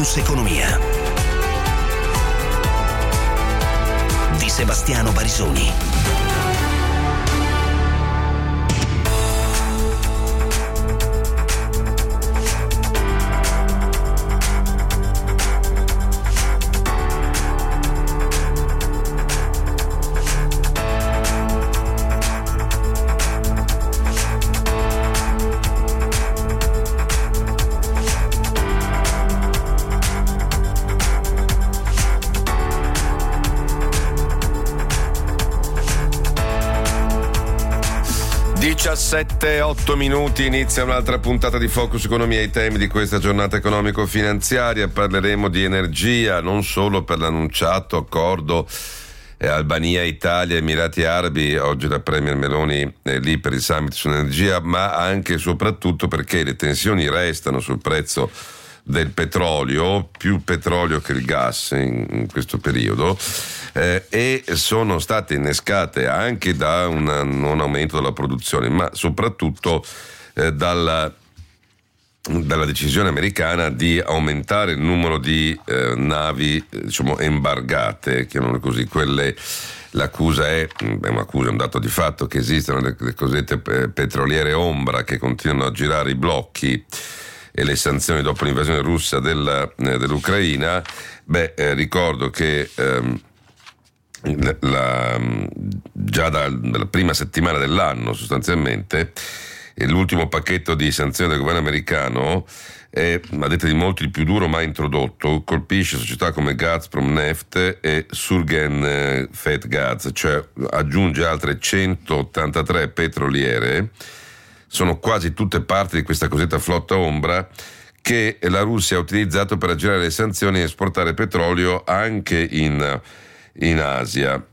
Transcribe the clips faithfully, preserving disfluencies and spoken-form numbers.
Focus Economia di Sebastiano Barisoni. diciassette e otto minuti, inizia un'altra puntata di Focus Economia. I temi di questa giornata economico-finanziaria: parleremo di energia, non solo per l'annunciato accordo eh, Albania, Italia, Emirati Arabi, oggi la Premier Meloni è lì per il summit sull'energia, ma anche e soprattutto perché le tensioni restano sul prezzo del petrolio, più petrolio che il gas in, in questo periodo, eh, e sono state innescate anche da un non aumento della produzione, ma soprattutto eh, dalla, dalla decisione americana di aumentare il numero di eh, navi eh, diciamo embargate, chiamano così, quelle. L'accusa è, è un'accusa, è un dato di fatto, che esistono le, le cosiddette petroliere ombra che continuano a girare i blocchi e le sanzioni dopo l'invasione russa della, eh, dell'Ucraina. Beh, eh, ricordo che ehm, la, già da, dalla prima settimana dell'anno sostanzialmente eh, l'ultimo pacchetto di sanzioni del governo americano è, a detta di molti, il più duro mai introdotto, colpisce società come Gazprom Neft e Surgenfetgaz, cioè aggiunge altre centottantatré petroliere. Sono quasi tutte parti di questa cosiddetta flotta ombra che la Russia ha utilizzato per aggirare le sanzioni e esportare petrolio anche in, in Asia,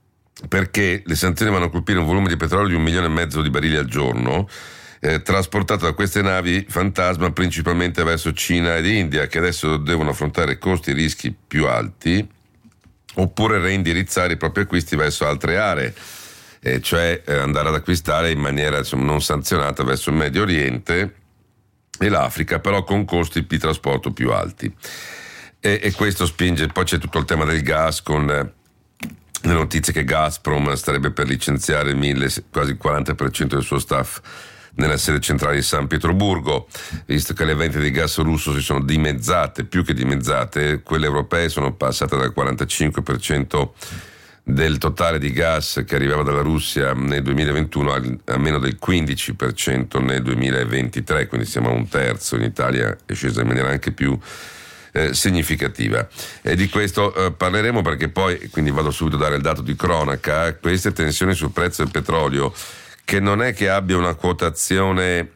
perché le sanzioni vanno a colpire un volume di petrolio di un milione e mezzo di barili al giorno, eh, trasportato da queste navi fantasma principalmente verso Cina ed India, che adesso devono affrontare costi e rischi più alti, oppure reindirizzare i propri acquisti verso altre aree. E cioè eh, andare ad acquistare in maniera insomma, non sanzionata verso il Medio Oriente e l'Africa, però con costi di trasporto più alti. E, e questo spinge. Poi c'è tutto il tema del gas, con eh, le notizie che Gazprom starebbe per licenziare mille, quasi il quaranta per cento del suo staff nella sede centrale di San Pietroburgo, visto che le vendite di gas russo si sono dimezzate, più che dimezzate. Quelle europee sono passate dal quarantacinque per cento del totale di gas che arrivava dalla Russia nel duemilaventuno a meno del quindici per cento nel duemilaventitré, quindi siamo a un terzo. In Italia è scesa in maniera anche più eh, significativa, e di questo eh, parleremo, perché poi, quindi vado subito a dare il dato di cronaca, queste tensioni sul prezzo del petrolio, che non è che abbia una quotazione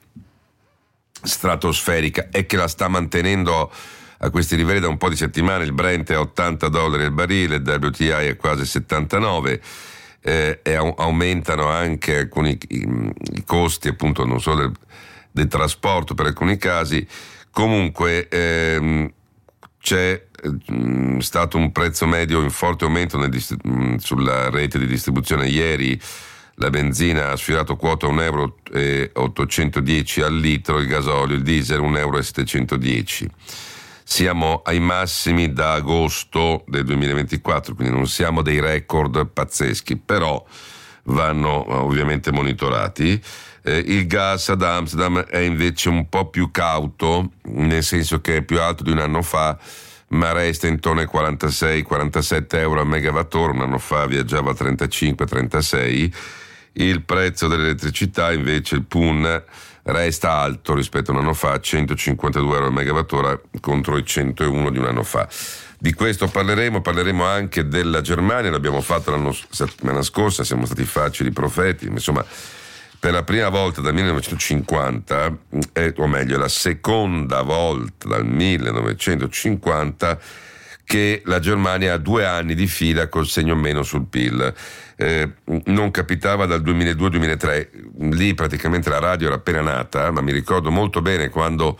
stratosferica, è che la sta mantenendo a questi livelli da un po' di settimane. Il Brent è a ottanta dollari al barile, il W T I è quasi settantanove, eh, e au- aumentano anche alcuni i, i costi, appunto, non solo del, del trasporto per alcuni casi. Comunque ehm, c'è eh, stato un prezzo medio in forte aumento nel dist- sulla rete di distribuzione. Ieri la benzina ha sfiorato quota un euro e ottocentodieci al litro, il gasolio, il diesel un euro e settecentodieci. Siamo ai massimi da agosto del duemilaventiquattro, quindi non siamo dei record pazzeschi, però vanno ovviamente monitorati. Eh, il gas ad Amsterdam è invece un po' più cauto, nel senso che è più alto di un anno fa, ma resta intorno ai quarantasei quarantasette euro a megawattora. Un anno fa viaggiava a trentacinque trentasei. Il prezzo dell'elettricità invece, il P U N, resta alto rispetto a un anno fa, centocinquantadue euro al megawattora contro i centouno di un anno fa. Di questo parleremo, parleremo anche della Germania, l'abbiamo fatto l'anno, settimana scorsa, siamo stati facili profeti, insomma per la prima volta dal millenovecentocinquanta, eh, o meglio la seconda volta dal millenovecentocinquanta che la Germania ha due anni di fila col segno meno sul P I L. Eh, non capitava dal duemiladue duemilatré, lì praticamente la radio era appena nata, ma mi ricordo molto bene quando,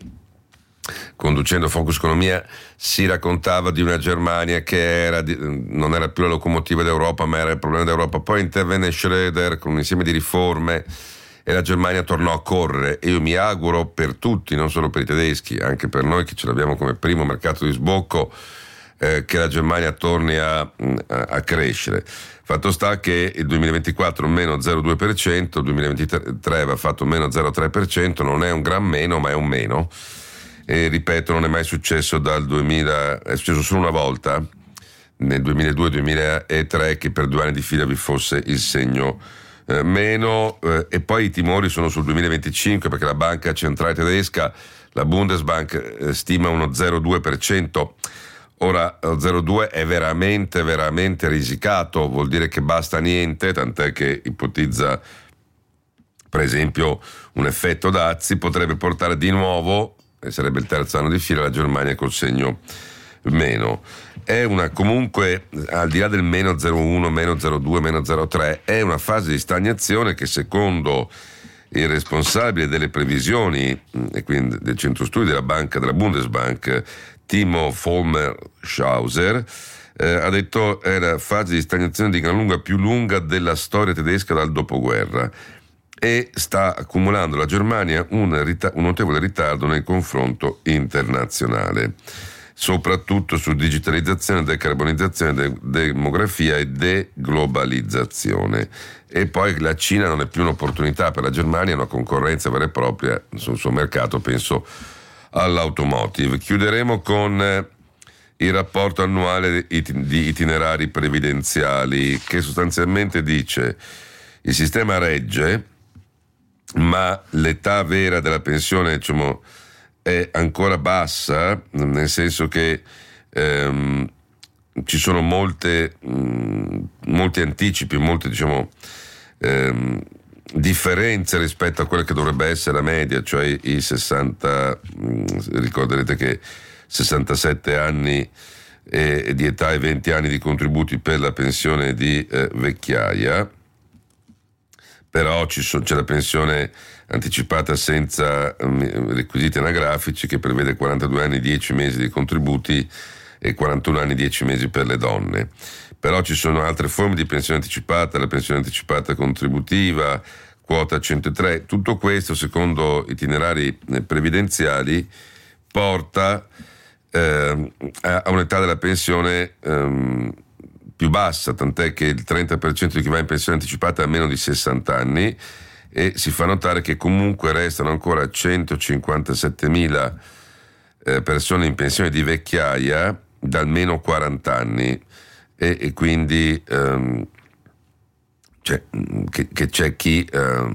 conducendo Focus Economia, si raccontava di una Germania che era di, non era più la locomotiva d'Europa, ma era il problema d'Europa. Poi intervenne Schröder con un insieme di riforme e la Germania tornò a correre, e io mi auguro per tutti, non solo per i tedeschi, anche per noi che ce l'abbiamo come primo mercato di sbocco, eh, che la Germania torni a, a, a crescere. Fatto sta che il duemilaventiquattro meno zero virgola due per cento, il duemilaventitré aveva fatto meno zero virgola tre per cento, non è un gran meno ma è un meno, e ripeto non è mai successo dal duemila, è successo solo una volta nel duemiladue duemilatré che per due anni di fila vi fosse il segno eh, meno, eh, e poi i timori sono sul duemilaventicinque perché la banca centrale tedesca, la Bundesbank, eh, stima uno zero virgola due per cento. Ora lo zero virgola due è veramente veramente risicato, vuol dire che basta niente, tant'è che ipotizza per esempio un effetto Dazzi, potrebbe portare di nuovo, e sarebbe il terzo anno di fila, la Germania col segno meno. È una, comunque, al di là del meno zero virgola uno, meno zero virgola due, meno zero virgola tre, è una fase di stagnazione che secondo il responsabile delle previsioni e quindi del centro studi della banca, della Bundesbank, Timo Vollmershauser, eh, ha detto è la fase di stagnazione di gran lunga più lunga della storia tedesca dal dopoguerra, e sta accumulando la Germania un, rita- un notevole ritardo nel confronto internazionale, soprattutto su digitalizzazione, decarbonizzazione, de- demografia e deglobalizzazione. E poi la Cina non è più un'opportunità per la Germania, è una concorrenza vera e propria sul suo mercato, penso all'automotive. Chiuderemo con eh, il rapporto annuale di itinerari previdenziali, che sostanzialmente dice il sistema regge, ma l'età vera della pensione, diciamo, è ancora bassa, nel senso che ehm, ci sono molte mh, molti anticipi, molte diciamo ehm, differenze rispetto a quella che dovrebbe essere la media, cioè i sessanta, mh, ricorderete che sessantasette anni eh, di età e venti anni di contributi per la pensione di eh, vecchiaia. Però ci sono, c'è la pensione anticipata senza um, requisiti anagrafici, che prevede quarantadue anni, dieci mesi di contributi, e quarantuno anni, dieci mesi per le donne. Però ci sono altre forme di pensione anticipata, la pensione anticipata contributiva, quota centotré. Tutto questo, secondo itinerari previdenziali, porta eh, a un'età della pensione um, più bassa, tant'è che il trenta per cento di chi va in pensione anticipata ha meno di sessanta anni, e si fa notare che comunque restano ancora centocinquantasettemila eh, persone in pensione di vecchiaia da almeno quaranta anni, e, e quindi ehm, c'è, che, che c'è chi ehm,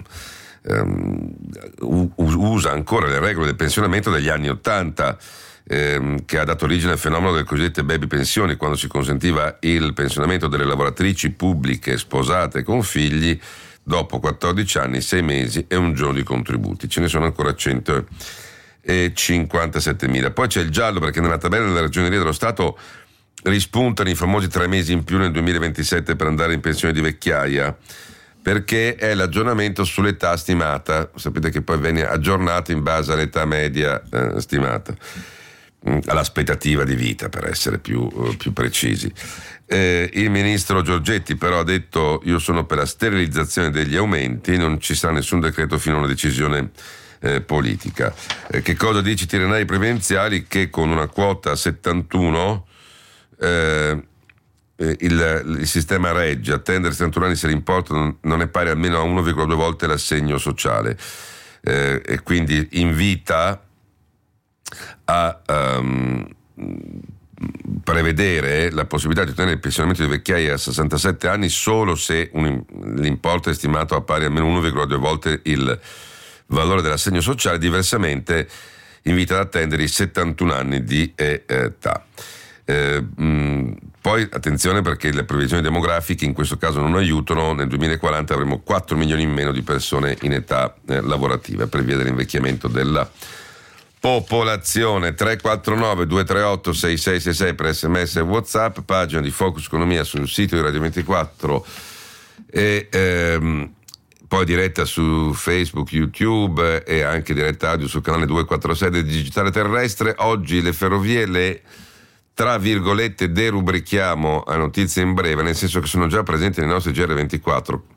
ehm, usa ancora le regole del pensionamento degli anni ottanta, Ehm, che ha dato origine al fenomeno delle cosiddette baby pensioni, quando si consentiva il pensionamento delle lavoratrici pubbliche sposate con figli dopo quattordici anni, sei mesi e un giorno di contributi. Ce ne sono ancora centocinquantasettemila. Poi c'è il giallo, perché nella tabella della Ragioneria dello Stato rispuntano i famosi tre mesi in più nel duemilaventisette per andare in pensione di vecchiaia, perché è l'aggiornamento sull'età stimata. Sapete che poi viene aggiornato in base all'età media eh, stimata, all'aspettativa di vita, per essere più, più precisi. Eh, il ministro Giorgetti però ha detto: io sono per la sterilizzazione degli aumenti, non ci sarà nessun decreto fino a una decisione eh, politica. Eh, che cosa dice i itinerari previdenziali? Che con una quota settantuno eh, il, il sistema regge, attendere settantuno anni se l'importo non, non è pari almeno a uno virgola due volte l'assegno sociale, eh, e quindi invita a um, prevedere la possibilità di ottenere il pensionamento di vecchiaia a sessantasette anni solo se un, l'importo è stimato a pari almeno uno virgola due volte il valore dell'assegno sociale, diversamente invita ad attendere i settantuno anni di età. Eh, mh, poi attenzione, perché le previsioni demografiche in questo caso non aiutano. Nel duemilaquaranta avremo quattro milioni in meno di persone in età eh, lavorativa per via dell'invecchiamento della popolazione. Tre quattro nove due tre otto sei sei sei sei per sms e WhatsApp, pagina di Focus Economia sul sito di Radio ventiquattro, e ehm, poi diretta su Facebook, YouTube, e anche diretta audio sul canale duecentoquarantasei del Digitale Terrestre. Oggi le ferrovie le, tra virgolette, derubrichiamo a notizie in breve, nel senso che sono già presenti nei nostri G R ventiquattro,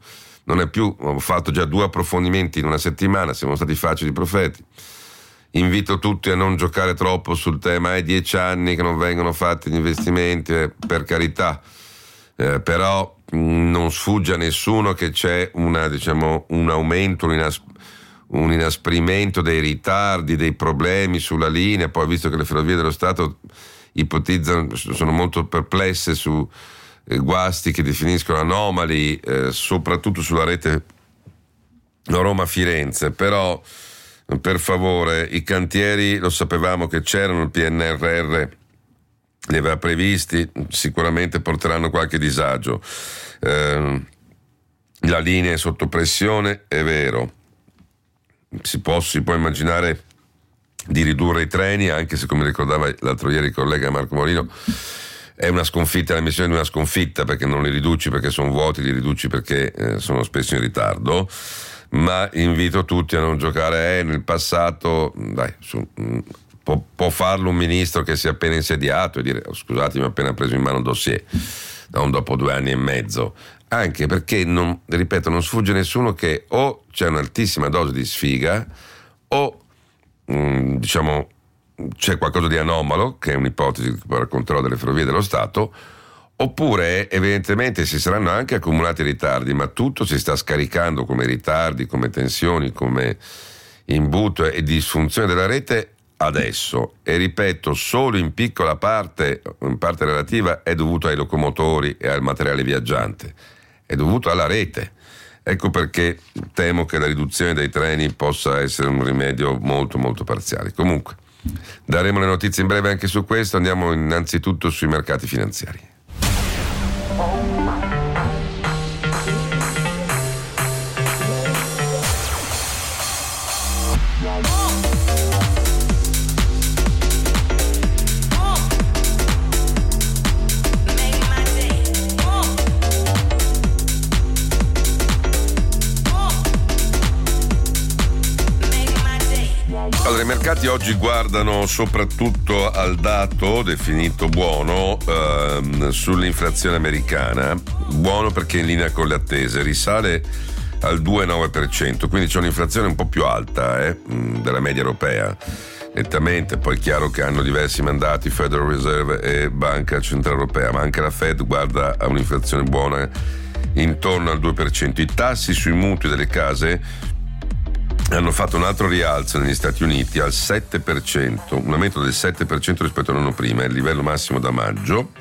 non è più, ho fatto già due approfondimenti in una settimana, siamo stati facili profeti. Invito tutti a non giocare troppo sul tema, è dieci anni che non vengono fatti gli investimenti, eh, per carità, eh, però mh, non sfugge a nessuno che c'è una, diciamo, un aumento, un, inas- un inasprimento dei ritardi, dei problemi sulla linea. Poi, visto che le Ferrovie dello Stato ipotizzano, sono molto perplesse su eh, guasti che definiscono anomali, eh, soprattutto sulla rete Roma-Firenze, però per favore, i cantieri lo sapevamo che c'erano, il P N R R li aveva previsti, sicuramente porteranno qualche disagio. Eh, la linea è sotto pressione, è vero, si può, si può immaginare di ridurre i treni, anche se, come ricordava l'altro ieri il collega Marco Molino, è una sconfitta, la missione di una sconfitta, perché non li riduci perché sono vuoti, li riduci perché eh, sono spesso in ritardo. Ma invito tutti a non giocare eh, nel passato, dai, su, mh, può, può farlo un ministro che si è appena insediato e dire: oh, scusatemi, ho appena preso in mano un dossier, non dopo due anni e mezzo, anche perché, non, ripeto, non sfugge nessuno che o c'è un'altissima dose di sfiga o mh, diciamo c'è qualcosa di anomalo, che è un'ipotesi che poi racconterò delle Ferrovie dello Stato, oppure evidentemente si saranno anche accumulati ritardi, ma tutto si sta scaricando come ritardi, come tensioni, come imbuto e disfunzione della rete adesso, e ripeto, solo in piccola parte, in parte relativa, è dovuto ai locomotori e al materiale viaggiante, è dovuto alla rete. Ecco perché temo che la riduzione dei treni possa essere un rimedio molto molto parziale. Comunque daremo le notizie in breve anche su questo. Andiamo innanzitutto sui mercati finanziari. Allora, i mercati oggi guardano soprattutto al dato definito buono ehm, sull'inflazione americana, buono perché è in linea con le attese, risale al due virgola nove per cento, quindi c'è un'inflazione un po' più alta eh, della media europea, nettamente. Poi è chiaro che hanno diversi mandati Federal Reserve e Banca Centrale Europea, ma anche la Fed guarda a un'inflazione buona intorno al due per cento. I tassi sui mutui delle case hanno fatto un altro rialzo negli Stati Uniti al sette per cento, un aumento del sette per cento rispetto all'anno prima, è il livello massimo da maggio,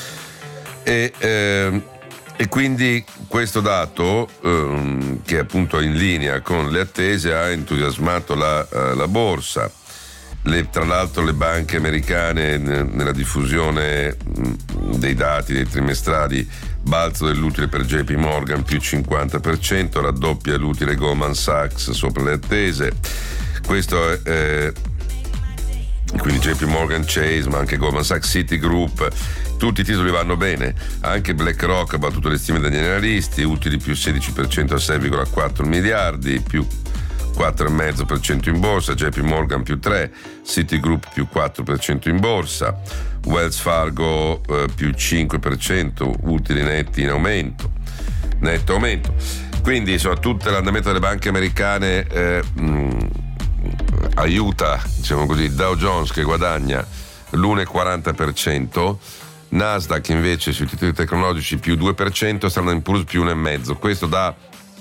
e, eh, e quindi questo dato, eh, che è appunto in linea con le attese, ha entusiasmato la, uh, la borsa. Le, tra l'altro le banche americane n- nella diffusione mh, dei dati dei trimestrali, balzo dell'utile per J P Morgan più cinquanta per cento, raddoppia l'utile Goldman Sachs sopra le attese. Questo è eh, quindi J P Morgan Chase, ma anche Goldman Sachs, Citigroup, tutti i titoli vanno bene, anche BlackRock ha battuto le stime degli analisti, utili più sedici per cento a sei virgola quattro miliardi, più quattro virgola cinque per cento in borsa, J P Morgan più tre, Citigroup più quattro per cento in borsa, Wells Fargo eh, più cinque per cento, utili netti in aumento, netto aumento. Quindi insomma tutto l'andamento delle banche americane eh, mh, aiuta, diciamo così, Dow Jones che guadagna l'uno virgola quaranta per cento, Nasdaq invece sui titoli tecnologici più due per cento, Standard and Poor's più uno virgola cinque per cento. Questo dà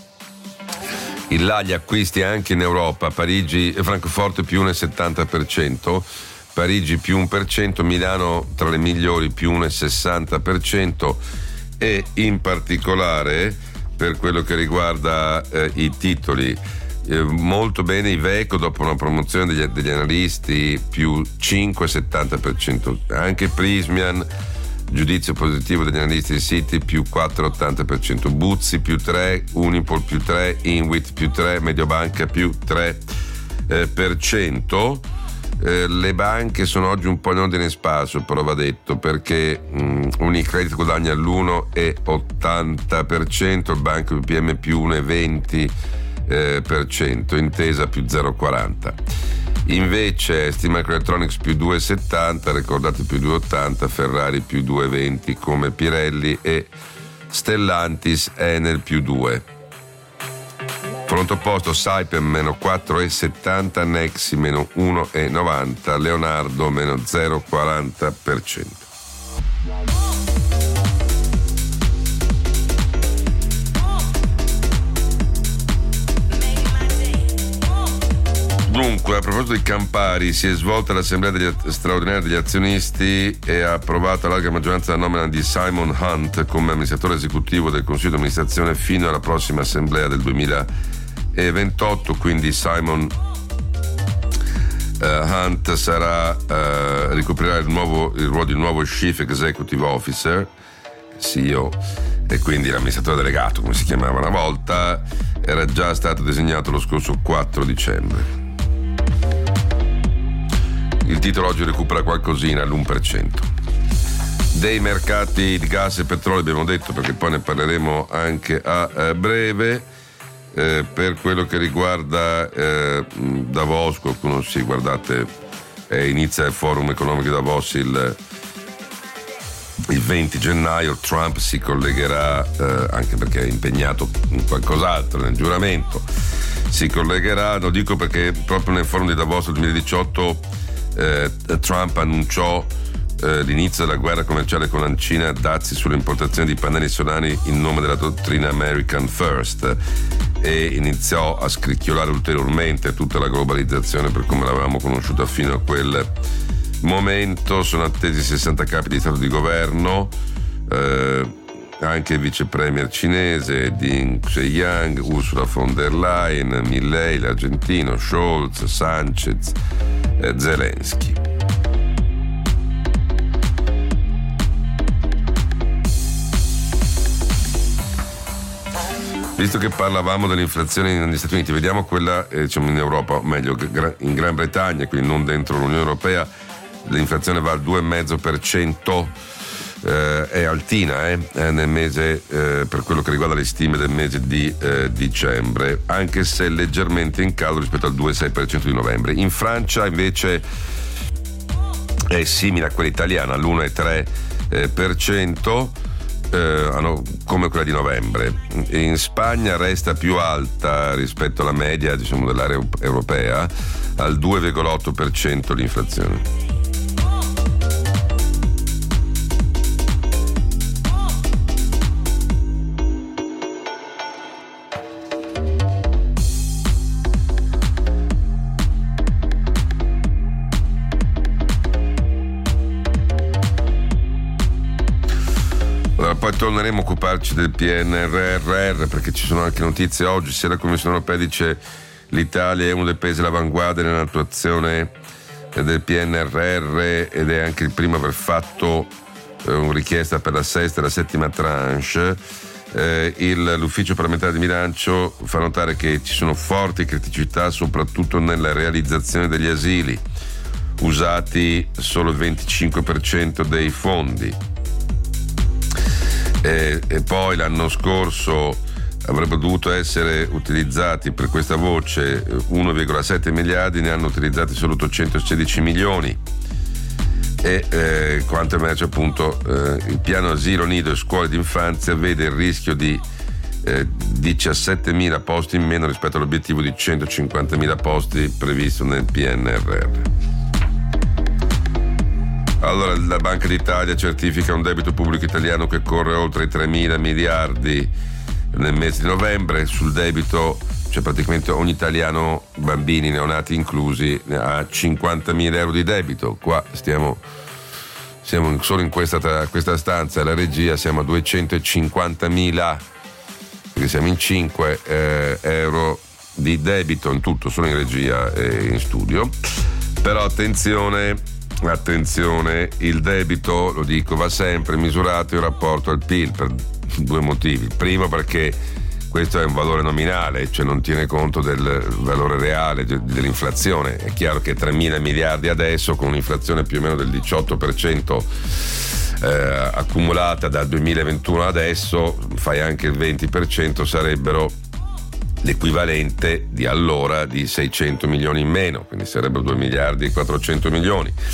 in là gli acquisti anche in Europa, Parigi e Francoforte più uno virgola settanta per cento, Parigi più uno per cento, Milano tra le migliori più uno virgola sessanta per cento, e in particolare per quello che riguarda eh, i titoli eh, molto bene Iveco dopo una promozione degli, degli analisti più cinque virgola settanta per cento, anche Prismian giudizio positivo degli analisti di Citi più quattro virgola ottanta per cento, Buzzi più tre, Unipol più tre, Inwit più tre, Mediobanca più tre eh, per cento. Eh, le banche sono oggi un po' in ordine sparso, però va detto, perché mh, Unicredit guadagna l'uno virgola ottanta per cento, il Banco B P M più uno virgola venti per cento, Intesa più zero virgola quaranta. Invece Steam Microelectronics più due virgola settanta, ricordate più due virgola ottanta, Ferrari più due virgola venti come Pirelli e Stellantis Enel più due. Fronte opposto Saipem meno quattro virgola settanta, Nexi meno uno virgola novanta, Leonardo meno zero virgola quaranta per cento. Dunque, a proposito di Campari, si è svolta l'assemblea degli straordinaria degli azionisti e ha approvato a larga maggioranza la nomina di Simon Hunt come amministratore esecutivo del Consiglio di amministrazione fino alla prossima assemblea del duemilaventotto. Quindi Simon uh, Hunt sarà uh, ricoprirà il, nuovo, il ruolo di nuovo Chief Executive Officer, C E O, e quindi l'amministratore delegato, come si chiamava una volta. Era già stato designato lo scorso quattro dicembre. Il titolo oggi recupera qualcosina, all'uno per cento. Dei mercati di gas e petrolio abbiamo detto, perché poi ne parleremo anche a eh, breve. Eh, per quello che riguarda eh, Davos, qualcuno sì, guardate, eh, inizia il forum economico di Davos il, il venti gennaio. Trump si collegherà, eh, anche perché è impegnato in qualcos'altro, nel giuramento, si collegherà, lo dico perché proprio nel forum di Davos del duemiladiciotto Eh, Trump annunciò eh, l'inizio della guerra commerciale con la Cina, dazi sulle importazioni di pannelli solari in nome della dottrina American First, e iniziò a scricchiolare ulteriormente tutta la globalizzazione per come l'avevamo conosciuta fino a quel momento. Sono attesi sessanta capi di Stato di governo, eh, anche il vice premier cinese Ding Xiyang, Ursula von der Leyen, Milei l'argentino, Scholz, Sanchez, eh, Zelensky. Visto che parlavamo dell'inflazione negli Stati Uniti, vediamo quella eh, diciamo in Europa, o meglio in Gran Bretagna, quindi non dentro l'Unione Europea. L'inflazione va al due virgola cinque per cento. Eh, è altina eh, nel mese, eh, per quello che riguarda le stime del mese di eh, dicembre, anche se leggermente in calo rispetto al due virgola sei per cento di novembre. In Francia invece è simile a quella italiana, all'uno virgola tre per cento, eh, come quella di novembre. In Spagna resta più alta rispetto alla media, diciamo, dell'area europea, al due virgola otto per cento l'inflazione. Poi torneremo a occuparci del P N R R, perché ci sono anche notizie oggi. Se la Commissione europea dice l'Italia è uno dei paesi all'avanguardia nell'attuazione del P N R R ed è anche il primo a aver fatto eh, una richiesta per la sesta e la settima tranche, eh, il, l'ufficio parlamentare di bilancio fa notare che ci sono forti criticità soprattutto nella realizzazione degli asili, usati solo il venticinque per cento dei fondi. E, e poi l'anno scorso avrebbero dovuto essere utilizzati per questa voce uno virgola sette miliardi, ne hanno utilizzati solo ottocentosedici milioni. E eh, quanto emerge appunto, eh, il piano asilo, nido e scuole d'infanzia vede il rischio di eh, diciassettemila posti in meno rispetto all'obiettivo di centocinquantamila posti previsto nel P N R R. Allora, la Banca d'Italia certifica un debito pubblico italiano che corre oltre i tremila miliardi nel mese di novembre. Sul debito, cioè praticamente ogni italiano, bambini neonati inclusi, ha cinquantamila euro di debito. Qua stiamo, siamo solo in questa, questa stanza, la regia, siamo a duecentocinquantamila, perché siamo in cinque eh, euro di debito in tutto, solo in regia e in studio. Però attenzione, Attenzione, il debito, lo dico, va sempre misurato in rapporto al P I L per due motivi. Primo, perché questo è un valore nominale, cioè non tiene conto del valore reale dell'inflazione. È chiaro che tremila miliardi adesso, con un'inflazione più o meno del diciotto per cento eh, accumulata dal duemilaventuno adesso, fai anche il venti per cento, sarebbero l'equivalente di allora di seicento milioni in meno, quindi sarebbero due miliardi e quattrocento milioni.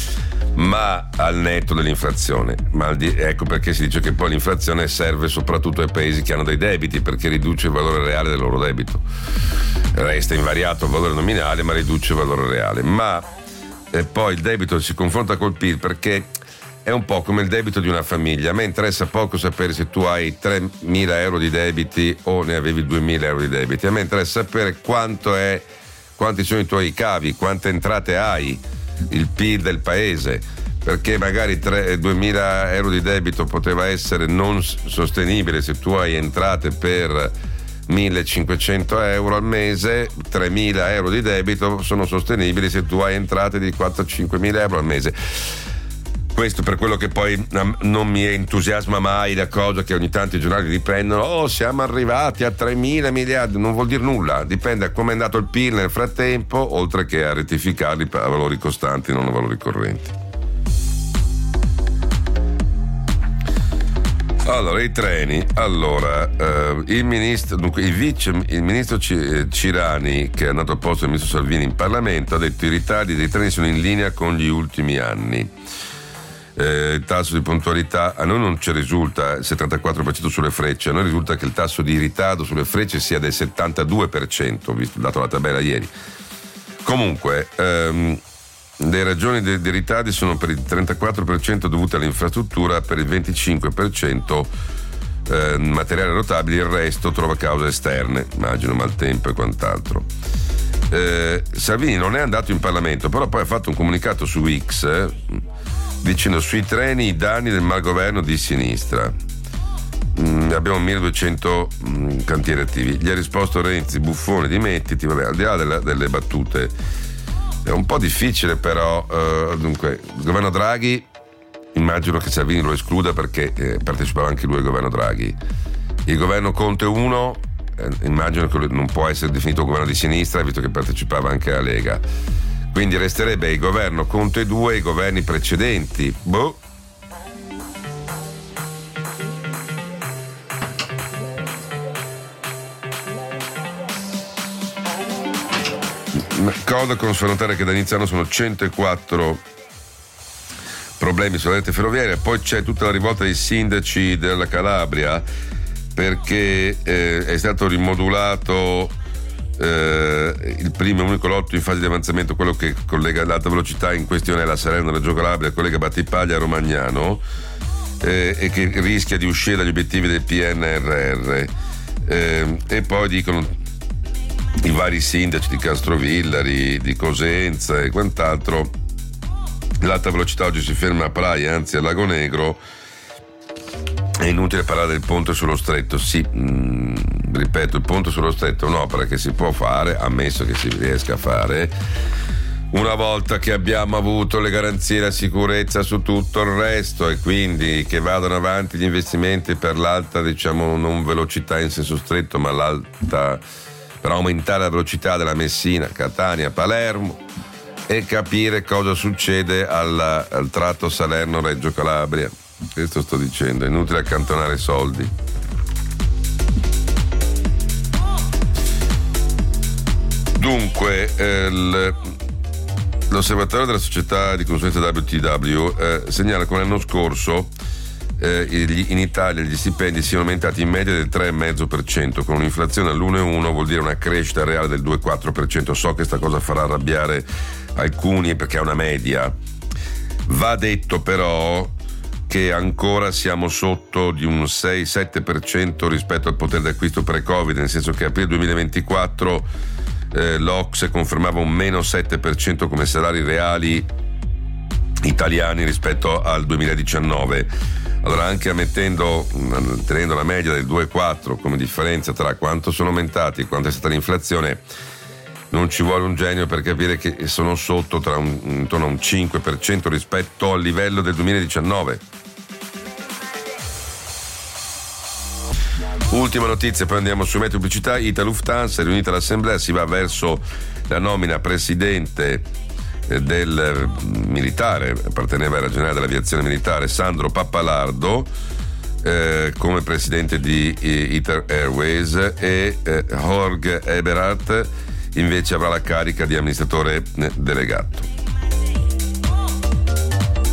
ma al netto dell'inflazione. Ma ecco perché si dice che poi l'inflazione serve soprattutto ai paesi che hanno dei debiti, perché riduce il valore reale del loro debito. Resta invariato il valore nominale, ma riduce il valore reale. Ma eh, poi il debito si confronta col P I L, perché è un po' come il debito di una famiglia. A me interessa poco sapere se tu hai tremila euro di debiti o ne avevi duemila euro di debiti. A me interessa sapere quanto è, quanti sono i tuoi cavi, quante entrate hai, il P I L del paese, perché magari duemila euro di debito poteva essere non sostenibile se tu hai entrate per millecinquecento euro al mese, tremila euro di debito sono sostenibili se tu hai entrate di quattro cinquemila euro al mese. Questo per quello che poi non mi entusiasma mai la cosa che ogni tanto i giornali riprendono: oh, siamo arrivati a tremila miliardi. Non vuol dire nulla, dipende da come è andato il P I L nel frattempo, oltre che a rettificarli a valori costanti, non a valori correnti. Allora, i treni. Allora, eh, il ministro, dunque, il vice, il ministro Cirani, che è andato a posto del ministro Salvini in Parlamento, ha detto: i ritardi dei treni sono in linea con gli ultimi anni. Eh, il tasso di puntualità a noi non ci risulta il settantaquattro per cento sulle frecce, a noi risulta che il tasso di ritardo sulle frecce sia del settantadue per cento, visto dato la tabella ieri. Comunque ehm, le ragioni dei, dei ritardi sono per il trentaquattro per cento dovute all'infrastruttura, per il venticinque per cento eh, materiale rotabile, il resto trova cause esterne, immagino maltempo e quant'altro. Eh, Salvini non è andato in Parlamento, però poi ha fatto un comunicato su X eh, dicendo: sui treni i danni del malgoverno di sinistra. Mm, abbiamo milleduecento mm, cantieri attivi. Gli ha risposto Renzi: buffone, dimettiti. Vabbè, al di là delle, delle battute, è un po' difficile, però eh, dunque il governo Draghi, immagino che Salvini lo escluda perché eh, partecipava anche lui al governo Draghi. Il governo Conte uno eh, immagino che non può essere definito un governo di sinistra, visto che partecipava anche la Lega. Quindi resterebbe il governo Conte due e i governi precedenti. Boh. Codacons fa notare che da inizio anno sono centoquattro problemi sulla rete ferroviaria. Poi c'è tutta la rivolta dei sindaci della Calabria, perché eh, è stato rimodulato eh, il primo e unico lotto in fase di avanzamento, quello che collega l'alta velocità in questione è la Salerno-Reggio Calabria, collega Battipaglia a Romagnano, eh, e che rischia di uscire dagli obiettivi del P N R R. Eh, e poi dicono i vari sindaci di Castrovillari, di Cosenza e quant'altro: l'alta velocità oggi si ferma a Praia, anzi a Lago Negro. È inutile parlare del ponte sullo stretto. Sì, mh, ripeto, il ponte sullo stretto è un'opera che si può fare, ammesso che si riesca a fare, una volta che abbiamo avuto le garanzie e la sicurezza su tutto il resto, e quindi che vadano avanti gli investimenti per l'alta, diciamo, non velocità in senso stretto, ma l'alta, per aumentare la velocità della Messina, Catania, Palermo, e capire cosa succede al, al tratto Salerno-Reggio Calabria. Questo sto dicendo, è inutile accantonare soldi. Dunque, eh, l'osservatorio della società di consulenza W T W eh, segnala che l'anno scorso eh, in Italia gli stipendi siano aumentati in media del tre virgola cinque per cento, con un'inflazione all'uno virgola uno, vuol dire una crescita reale del due virgola quattro per cento. So che sta cosa farà arrabbiare alcuni perché è una media. Va detto però che ancora siamo sotto di un sei sette per cento rispetto al potere d'acquisto pre-Covid, nel senso che a aprile duemilaventiquattro eh, l'O C S E confermava un meno sette per cento come salari reali italiani rispetto al duemiladiciannove. Allora, anche ammettendo, tenendo la media del due virgola quattro come differenza tra quanto sono aumentati e quanto è stata l'inflazione, non ci vuole un genio per capire che sono sotto tra un, intorno a un cinque per cento rispetto al livello del duemiladiciannove. Ultima notizia, poi andiamo su Meteo Pubblicità. Ita Lufthansa è riunita all'assemblea, si va verso la nomina presidente del militare, apparteneva alla generale dell'aviazione militare, Sandro Pappalardo, eh, come presidente di Ita Airways, e eh, Jorg Eberhardt invece avrà la carica di amministratore delegato.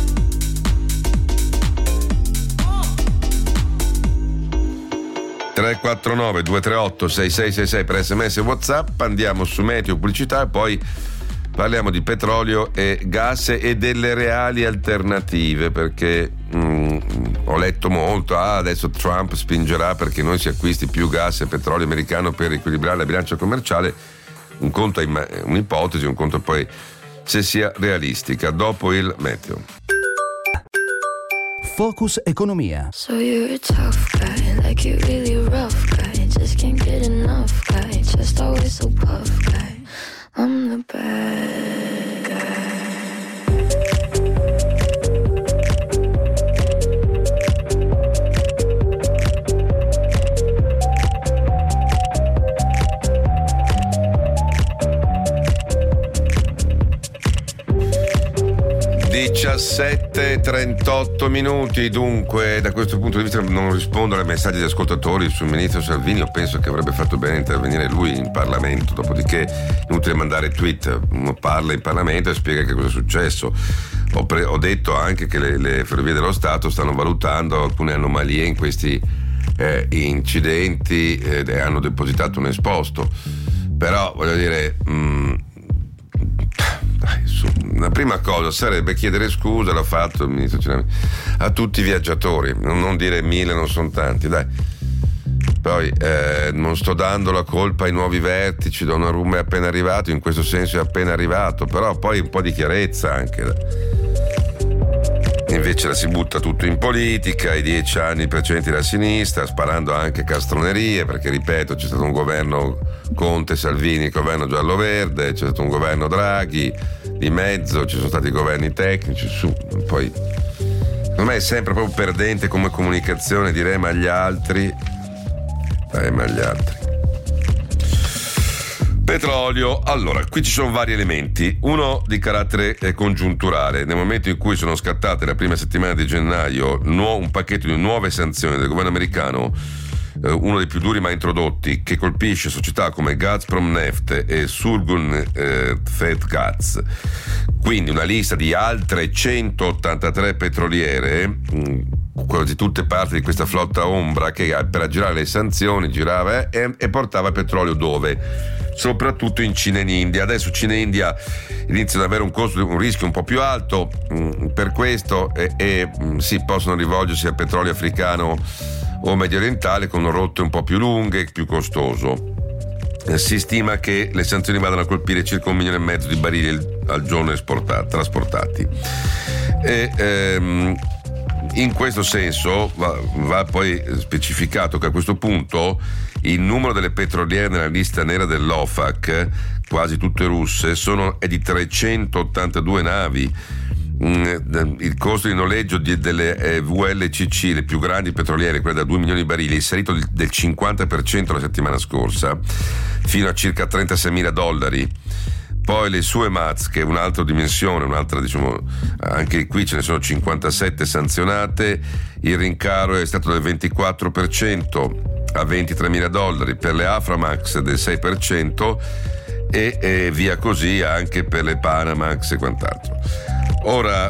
tre quattro nove due tre otto sei sei sei sei per sms e WhatsApp. Andiamo su meteo, pubblicità e poi parliamo di petrolio e gas e delle reali alternative, perché mh, ho letto molto, ah, adesso Trump spingerà perché noi si acquisti più gas e petrolio americano per equilibrare la bilancia commerciale. Un conto è un'ipotesi, un conto poi se sia realistica. Dopo il meteo. Focus Economia. So you're a tough guy, like you really rough guy, just can't get enough guy, just always so puff guy. I'm the bad guy. diciassette e trentotto minuti, dunque da questo punto di vista non rispondo ai messaggi degli ascoltatori sul ministro Salvini. Io penso che avrebbe fatto bene intervenire lui in Parlamento, dopodiché è inutile mandare tweet, uno parla in Parlamento e spiega che cosa è successo. Ho, pre- ho detto anche che le, le Ferrovie dello Stato stanno valutando alcune anomalie in questi eh, incidenti eh, e hanno depositato un esposto, però voglio dire mh, la prima cosa sarebbe chiedere scusa, l'ha fatto il ministro Cinami, a tutti i viaggiatori, non dire mille, non sono tanti, dai. Poi eh, non sto dando la colpa ai nuovi vertici, Donnarumma è appena arrivato, in questo senso è appena arrivato, però poi un po' di chiarezza anche. Invece la si butta tutto in politica, i dieci anni precedenti da sinistra, sparando anche castronerie, perché ripeto, c'è stato un governo Conte-Salvini, governo giallo-verde, c'è stato un governo Draghi, di mezzo ci sono stati governi tecnici, su, poi secondo me è sempre proprio perdente come comunicazione dire ma gli altri, eh, ma gli altri. Petrolio, allora qui ci sono vari elementi, uno di carattere eh, congiunturale. Nel momento in cui sono scattate la prima settimana di gennaio nu- un pacchetto di nuove sanzioni del governo americano, eh, uno dei più duri mai introdotti, che colpisce società come Gazprom Neft e Surgun eh, Fed-Gas, quindi una lista di altre centottantatré petroliere, mh, quasi tutte parti di questa flotta ombra che per aggirare le sanzioni girava eh, e, e portava petrolio dove? Soprattutto in Cina e in India. Adesso Cina e India iniziano ad avere un costo, un rischio un po' più alto mh, per questo e, e mh, sì, possono rivolgersi al petrolio africano o medio orientale con rotte un po' più lunghe e più costoso. Eh, si stima che le sanzioni vadano a colpire circa un milione e mezzo di barili al, al giorno esportati, trasportati. E, ehm, in questo senso va, va poi specificato che a questo punto il numero delle petroliere nella lista nera dell'OFAC, quasi tutte russe, sono, è di trecentottantadue navi. Il costo di noleggio di, delle eh, V L C C, le più grandi petroliere, quelle da due milioni di barili, è salito del, del cinquanta per cento la settimana scorsa, fino a circa trentaseimila dollari. Poi le Suemaz, che è un'altra dimensione, un'altra, diciamo, anche qui ce ne sono cinquantasette sanzionate, il rincaro è stato del ventiquattro per cento a ventitremila dollari, per le Aframax del sei per cento e, e via così anche per le Panamax e quant'altro. Ora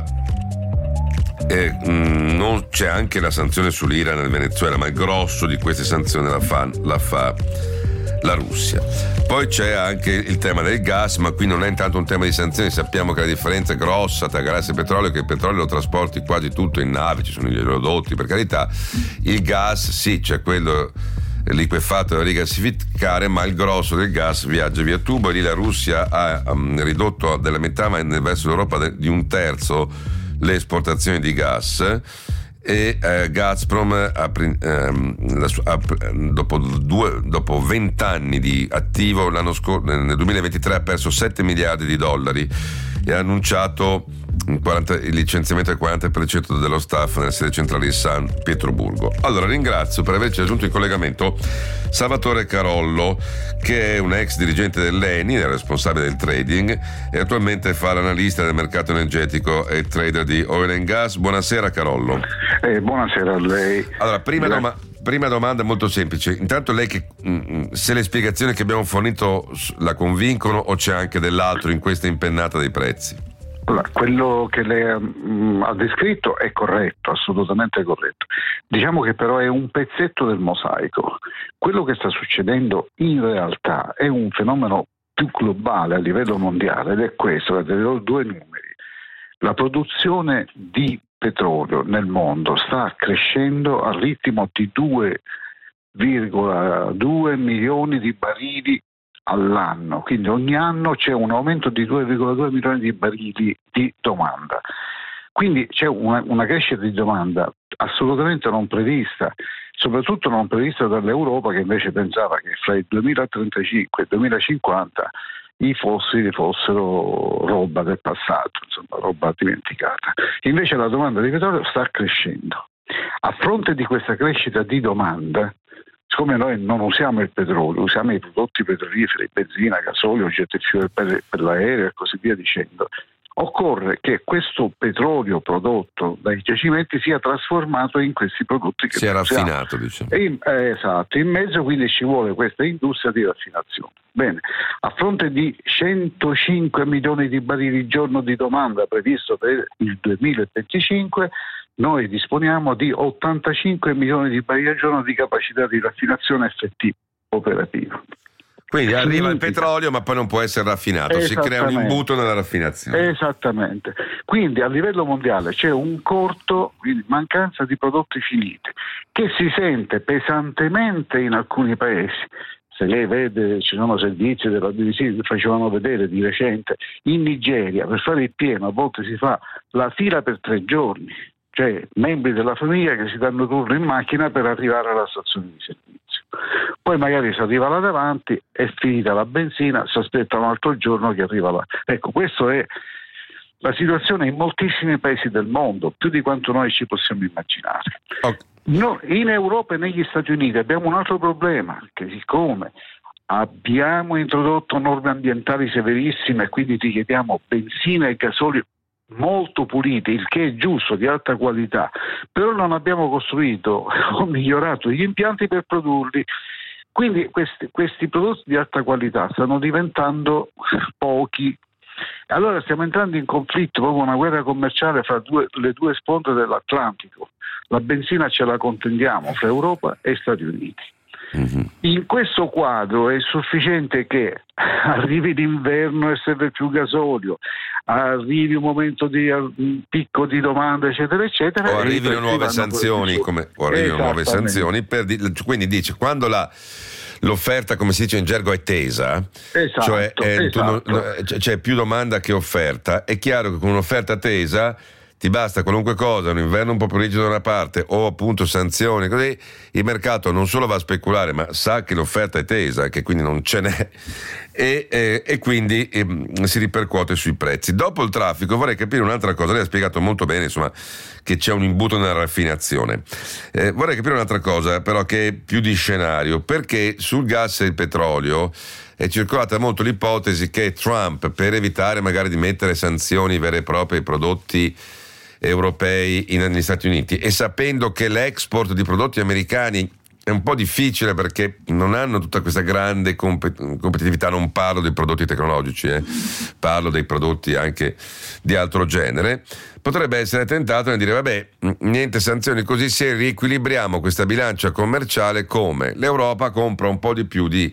eh, mh, non c'è anche la sanzione sull'Iran e il Venezuela, ma il grosso di queste sanzioni la fa, la fa la Russia. Poi c'è anche il tema del gas, ma qui non è intanto un tema di sanzioni. Sappiamo che la differenza grossa tra gas e petrolio è che il petrolio lo trasporti quasi tutto in navi, ci sono gli oleodotti, per carità. Il gas sì, c'è quello liquefatto da rigassificare, ma il grosso del gas viaggia via tubo e lì la Russia ha um, ridotto della metà, ma verso l'Europa de- di un terzo le esportazioni di gas. E eh, Gazprom ha, ehm, la, ha, dopo, due, dopo venti anni di attivo l'anno scor- nel duemilaventitré ha perso sette miliardi di dollari e ha annunciato quaranta, il licenziamento del quaranta per cento dello staff nella sede centrale di San Pietroburgo. Allora ringrazio per averci raggiunto in collegamento Salvatore Carollo, che è un ex dirigente dell'Eni, è responsabile del trading e attualmente fa l'analista del mercato energetico e trader di oil and gas. Buonasera Carollo. Eh, buonasera a lei. Allora, prima, doma- prima domanda molto semplice. Intanto lei che mh, se le spiegazioni che abbiamo fornito la convincono o c'è anche dell'altro in questa impennata dei prezzi? Allora, quello che lei um, ha descritto è corretto, assolutamente corretto. Diciamo che però è un pezzetto del mosaico. Quello che sta succedendo in realtà è un fenomeno più globale a livello mondiale ed è questo, vedrò due numeri. La produzione di petrolio nel mondo sta crescendo al ritmo di due virgola due milioni di barili all'anno, quindi ogni anno c'è un aumento di due virgola due milioni di barili di domanda. Quindi c'è una, una crescita di domanda assolutamente non prevista, soprattutto non prevista dall'Europa, che invece pensava che fra il duemilatrentacinque e il duemilacinquanta i fossili fossero roba del passato, insomma roba dimenticata. Invece la domanda di petrolio sta crescendo. A fronte di questa crescita di domanda, siccome noi non usiamo il petrolio, usiamo i prodotti petroliferi, benzina, gasolio, jet fuel per, per l'aereo e così via dicendo, occorre che questo petrolio prodotto dai giacimenti sia trasformato in questi prodotti che sia usiamo. raffinato, diciamo. In, eh, esatto, in mezzo quindi ci vuole questa industria di raffinazione. Bene, a fronte di centocinque milioni di barili al giorno di domanda previsto per il duemilaventicinque, noi disponiamo di ottantacinque milioni di barili al giorno di capacità di raffinazione effettiva operativa. Quindi arriva il petrolio ma poi non può essere raffinato, si crea un imbuto nella raffinazione. Esattamente, quindi a livello mondiale c'è un corto, quindi mancanza di prodotti finiti, che si sente pesantemente in alcuni paesi. Se lei vede, ci sono servizi della B B C che facevano vedere di recente, in Nigeria per fare il pieno a volte si fa la fila per tre giorni, cioè membri della famiglia che si danno turno in macchina per arrivare alla stazione di servizio. Poi magari si arriva là davanti, è finita la benzina, si aspetta un altro giorno che arriva là. Ecco, questa è la situazione in moltissimi paesi del mondo, più di quanto noi ci possiamo immaginare. Okay. No, in Europa e negli Stati Uniti abbiamo un altro problema, che siccome abbiamo introdotto norme ambientali severissime e quindi ti chiediamo benzina e gasolio molto puliti, il che è giusto, di alta qualità, però non abbiamo costruito o migliorato gli impianti per produrli. Quindi questi, questi prodotti di alta qualità stanno diventando pochi. Allora stiamo entrando in conflitto, proprio una guerra commerciale fra due, le due sponde dell'Atlantico. La benzina ce la contendiamo fra Europa e Stati Uniti. Mm-hmm. In questo quadro è sufficiente che arrivi l'inverno e serve più gasolio, arrivi un momento di un picco di domanda eccetera eccetera, o arrivino nuove sanzioni come, o arrivino nuove sanzioni per, quindi dice quando la l'offerta, come si dice in gergo, è tesa, esatto, cioè eh, esatto. tu non, c'è più domanda che offerta. È chiaro che con un'offerta tesa ti basta qualunque cosa, un inverno un po' più rigido da una parte o appunto sanzioni, così il mercato non solo va a speculare ma sa che l'offerta è tesa, che quindi non ce n'è e, e, e quindi e, si ripercuote sui prezzi. Dopo il traffico vorrei capire un'altra cosa, lei ha spiegato molto bene insomma che c'è un imbuto nella raffinazione, eh, vorrei capire un'altra cosa però che è più di scenario, perché sul gas e il petrolio è circolata molto l'ipotesi che Trump, per evitare magari di mettere sanzioni vere e proprie ai prodotti europei in, negli Stati Uniti, e sapendo che l'export di prodotti americani è un po' difficile perché non hanno tutta questa grande compet- competitività, non parlo dei prodotti tecnologici, eh, parlo dei prodotti anche di altro genere, potrebbe essere tentato nel dire vabbè, niente sanzioni, così se riequilibriamo questa bilancia commerciale, come l'Europa compra un po' di più di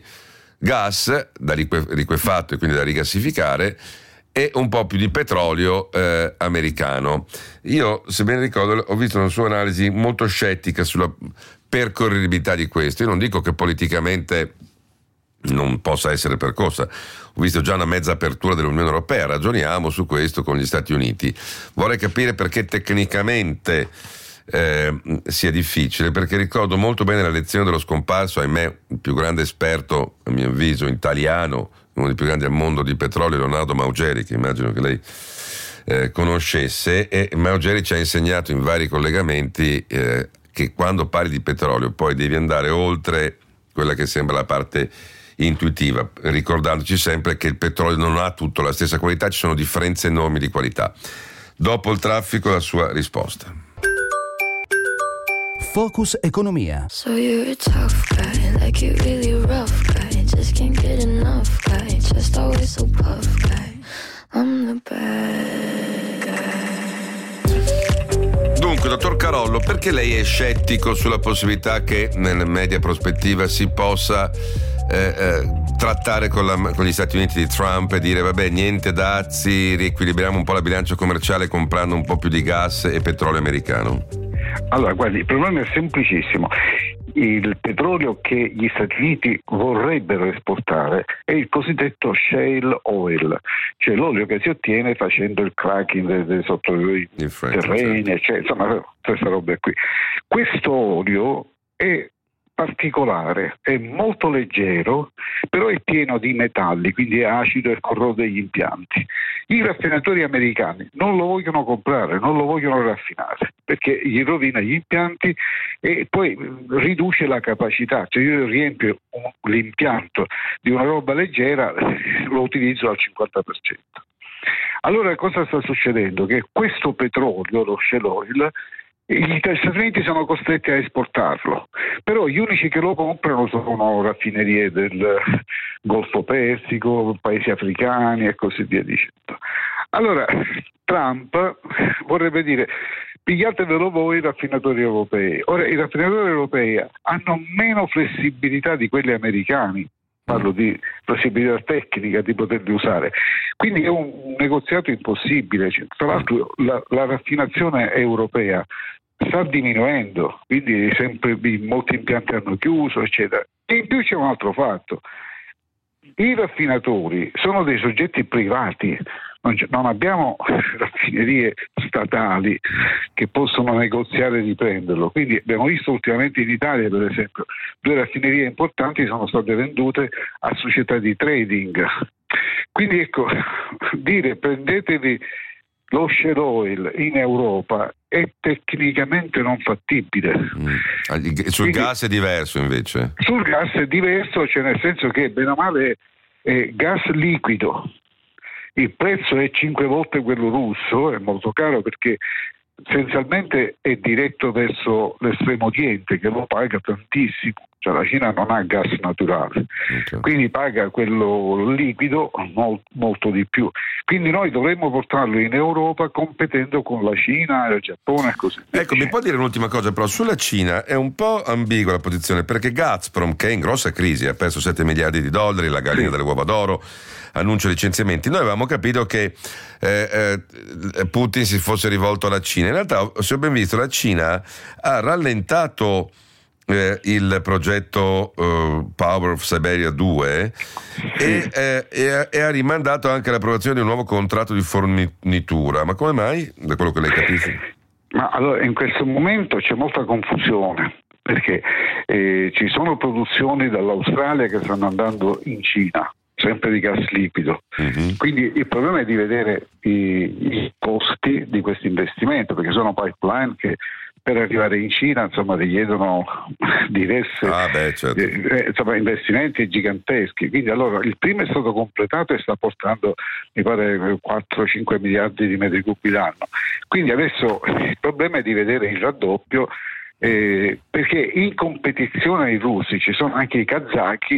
gas da lique- liquefatto e quindi da rigassificare e un po' più di petrolio eh, americano. Io, se ben ricordo, ho visto una sua analisi molto scettica sulla percorribilità di questo. Io non dico che politicamente non possa essere percorsa, ho visto già una mezza apertura dell'Unione Europea, ragioniamo su questo con gli Stati Uniti. Vorrei capire perché tecnicamente eh, sia difficile, perché ricordo molto bene la lezione dello scomparso, ahimè, il più grande esperto, a mio avviso, italiano, uno dei più grandi al mondo di petrolio, Leonardo Maugeri, che immagino che lei eh, conoscesse, e Maugeri ci ha insegnato in vari collegamenti eh, che quando parli di petrolio poi devi andare oltre quella che sembra la parte intuitiva, ricordandoci sempre che il petrolio non ha tutto la stessa qualità, ci sono differenze enormi di qualità. Dopo il traffico la sua risposta. Focus Economia. So you're a tough guy, like you really rough guy, just can't get enough guy, just always so puff guy. I'm the bad Perché lei è scettico sulla possibilità che nella media prospettiva si possa eh, eh, trattare con, la, con gli Stati Uniti di Trump e dire vabbè, niente dazi, riequilibriamo un po' la bilancia commerciale comprando un po' più di gas e petrolio americano? Allora, guardi, il problema è semplicissimo. Il petrolio che gli Stati Uniti vorrebbero esportare è il cosiddetto shale oil, cioè l'olio che si ottiene facendo il cracking dei, dei sottoterreni, cioè, insomma, queste robe qui. Questo olio è particolare, è molto leggero, però è pieno di metalli, quindi è acido e corrode gli impianti. I raffinatori americani non lo vogliono comprare, non lo vogliono raffinare, perché gli rovina gli impianti e poi riduce la capacità. Cioè io riempio l'impianto di una roba leggera, lo utilizzo al cinquanta per cento. Allora cosa sta succedendo? Che questo petrolio, lo shale oil, gli Stati Uniti sono costretti a esportarlo, però gli unici che lo comprano sono raffinerie del Golfo Persico, paesi africani e così via dicendo. Allora Trump vorrebbe dire: pigliatevelo voi i raffinatori europei. Ora i raffinatori europei hanno meno flessibilità di quelli americani, parlo di flessibilità tecnica di poterli usare, quindi è un negoziato impossibile. Tra l'altro la, la raffinazione europea sta diminuendo, quindi sempre molti impianti hanno chiuso, eccetera. E in più c'è un altro fatto: i raffinatori sono dei soggetti privati, non, non abbiamo raffinerie statali che possono negoziare di prenderlo. Quindi abbiamo visto ultimamente in Italia, per esempio, due raffinerie importanti sono state vendute a società di trading. Quindi ecco, dire prendetevi lo shale oil in Europa è tecnicamente non fattibile. Mm. Sul Quindi, gas è diverso invece? Sul gas è diverso, cioè nel senso che bene o male è gas liquido. Il prezzo è cinque volte quello russo, è molto caro perché essenzialmente è diretto verso l'estremo oriente, che lo paga tantissimo. Cioè la Cina non ha gas naturale, okay. Quindi paga quello liquido molto, molto di più. Quindi noi dovremmo portarlo in Europa competendo con la Cina, il Giappone e così via. Ecco, mi può dire un'ultima cosa però, sulla Cina è un po' ambigua la posizione, perché Gazprom, che è in grossa crisi, ha perso sette miliardi di dollari, la gallina sì. delle uova d'oro, annuncia licenziamenti. Noi avevamo capito che eh, eh, Putin si fosse rivolto alla Cina. In realtà, se ho ben visto, la Cina ha rallentato Eh, il progetto uh, Power of Siberia due e, eh, e, e ha rimandato anche l'approvazione di un nuovo contratto di fornitura. Ma come mai? Da quello che lei capisce? Ma allora, in questo momento c'è molta confusione, perché eh, ci sono produzioni dall'Australia che stanno andando in Cina, sempre di gas liquido. Mm-hmm. Quindi il problema è di vedere i, i costi di questo investimento, perché sono pipeline che per arrivare in Cina insomma richiedono diverse ah, beh, certo. eh, insomma, investimenti giganteschi. Quindi allora il primo è stato completato e sta portando mi pare quattro cinque miliardi di metri cubi l'anno. Quindi adesso il problema è di vedere il raddoppio, eh, perché in competizione ai russi ci sono anche i kazaki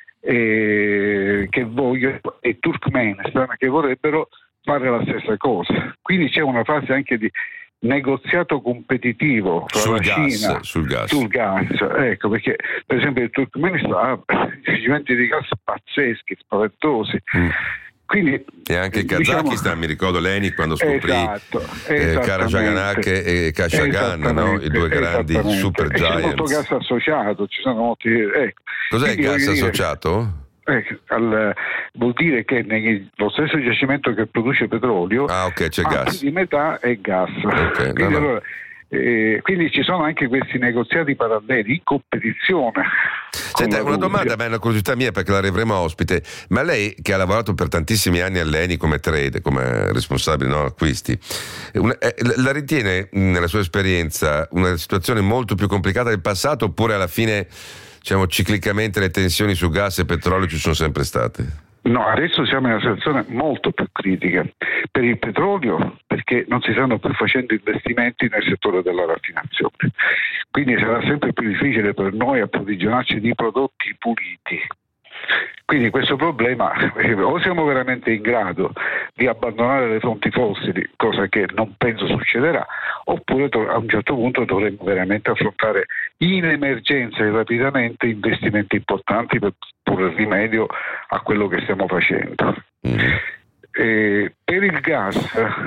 eh, che vogliono e i Turkmenistan che vorrebbero fare la stessa cosa. Quindi c'è una fase anche di negoziato competitivo tra sul la gas, Cina sul gas. sul gas, ecco, perché per esempio il Turkmenistan ha investimenti di gas pazzeschi, spaventosi. Mm. Quindi, e anche il Kazakistan, diciamo, mi ricordo Leni quando scoprì esatto, eh, Karachaganak e Kashagan, no? I due grandi super e giants. C'è molto gas associato, ci sono molti. Ecco. Cos'è il gas associato? Dire, Eh, al, vuol dire che lo stesso giacimento che produce petrolio, ah, okay, c'è gas. Più di metà è gas. Okay, quindi, no, no. Allora, eh, quindi ci sono anche questi negoziati paralleli in competizione. Senta, una domanda, ma è una curiosità mia perché la avremo ospite, ma lei che ha lavorato per tantissimi anni all'Eni come trade, come responsabile, no, acquisti, una, eh, la ritiene nella sua esperienza una situazione molto più complicata del passato, oppure alla fine, diciamo, ciclicamente le tensioni su gas e petrolio ci sono sempre state? No, adesso siamo in una situazione molto più critica per il petrolio, perché non si stanno più facendo investimenti nel settore della raffinazione, quindi sarà sempre più difficile per noi approvvigionarci di prodotti puliti. Quindi questo problema, o siamo veramente in grado di abbandonare le fonti fossili, cosa che non penso succederà, oppure a un certo punto dovremo veramente affrontare in emergenza e rapidamente investimenti importanti per porre rimedio a quello che stiamo facendo. Mm. E per il gas,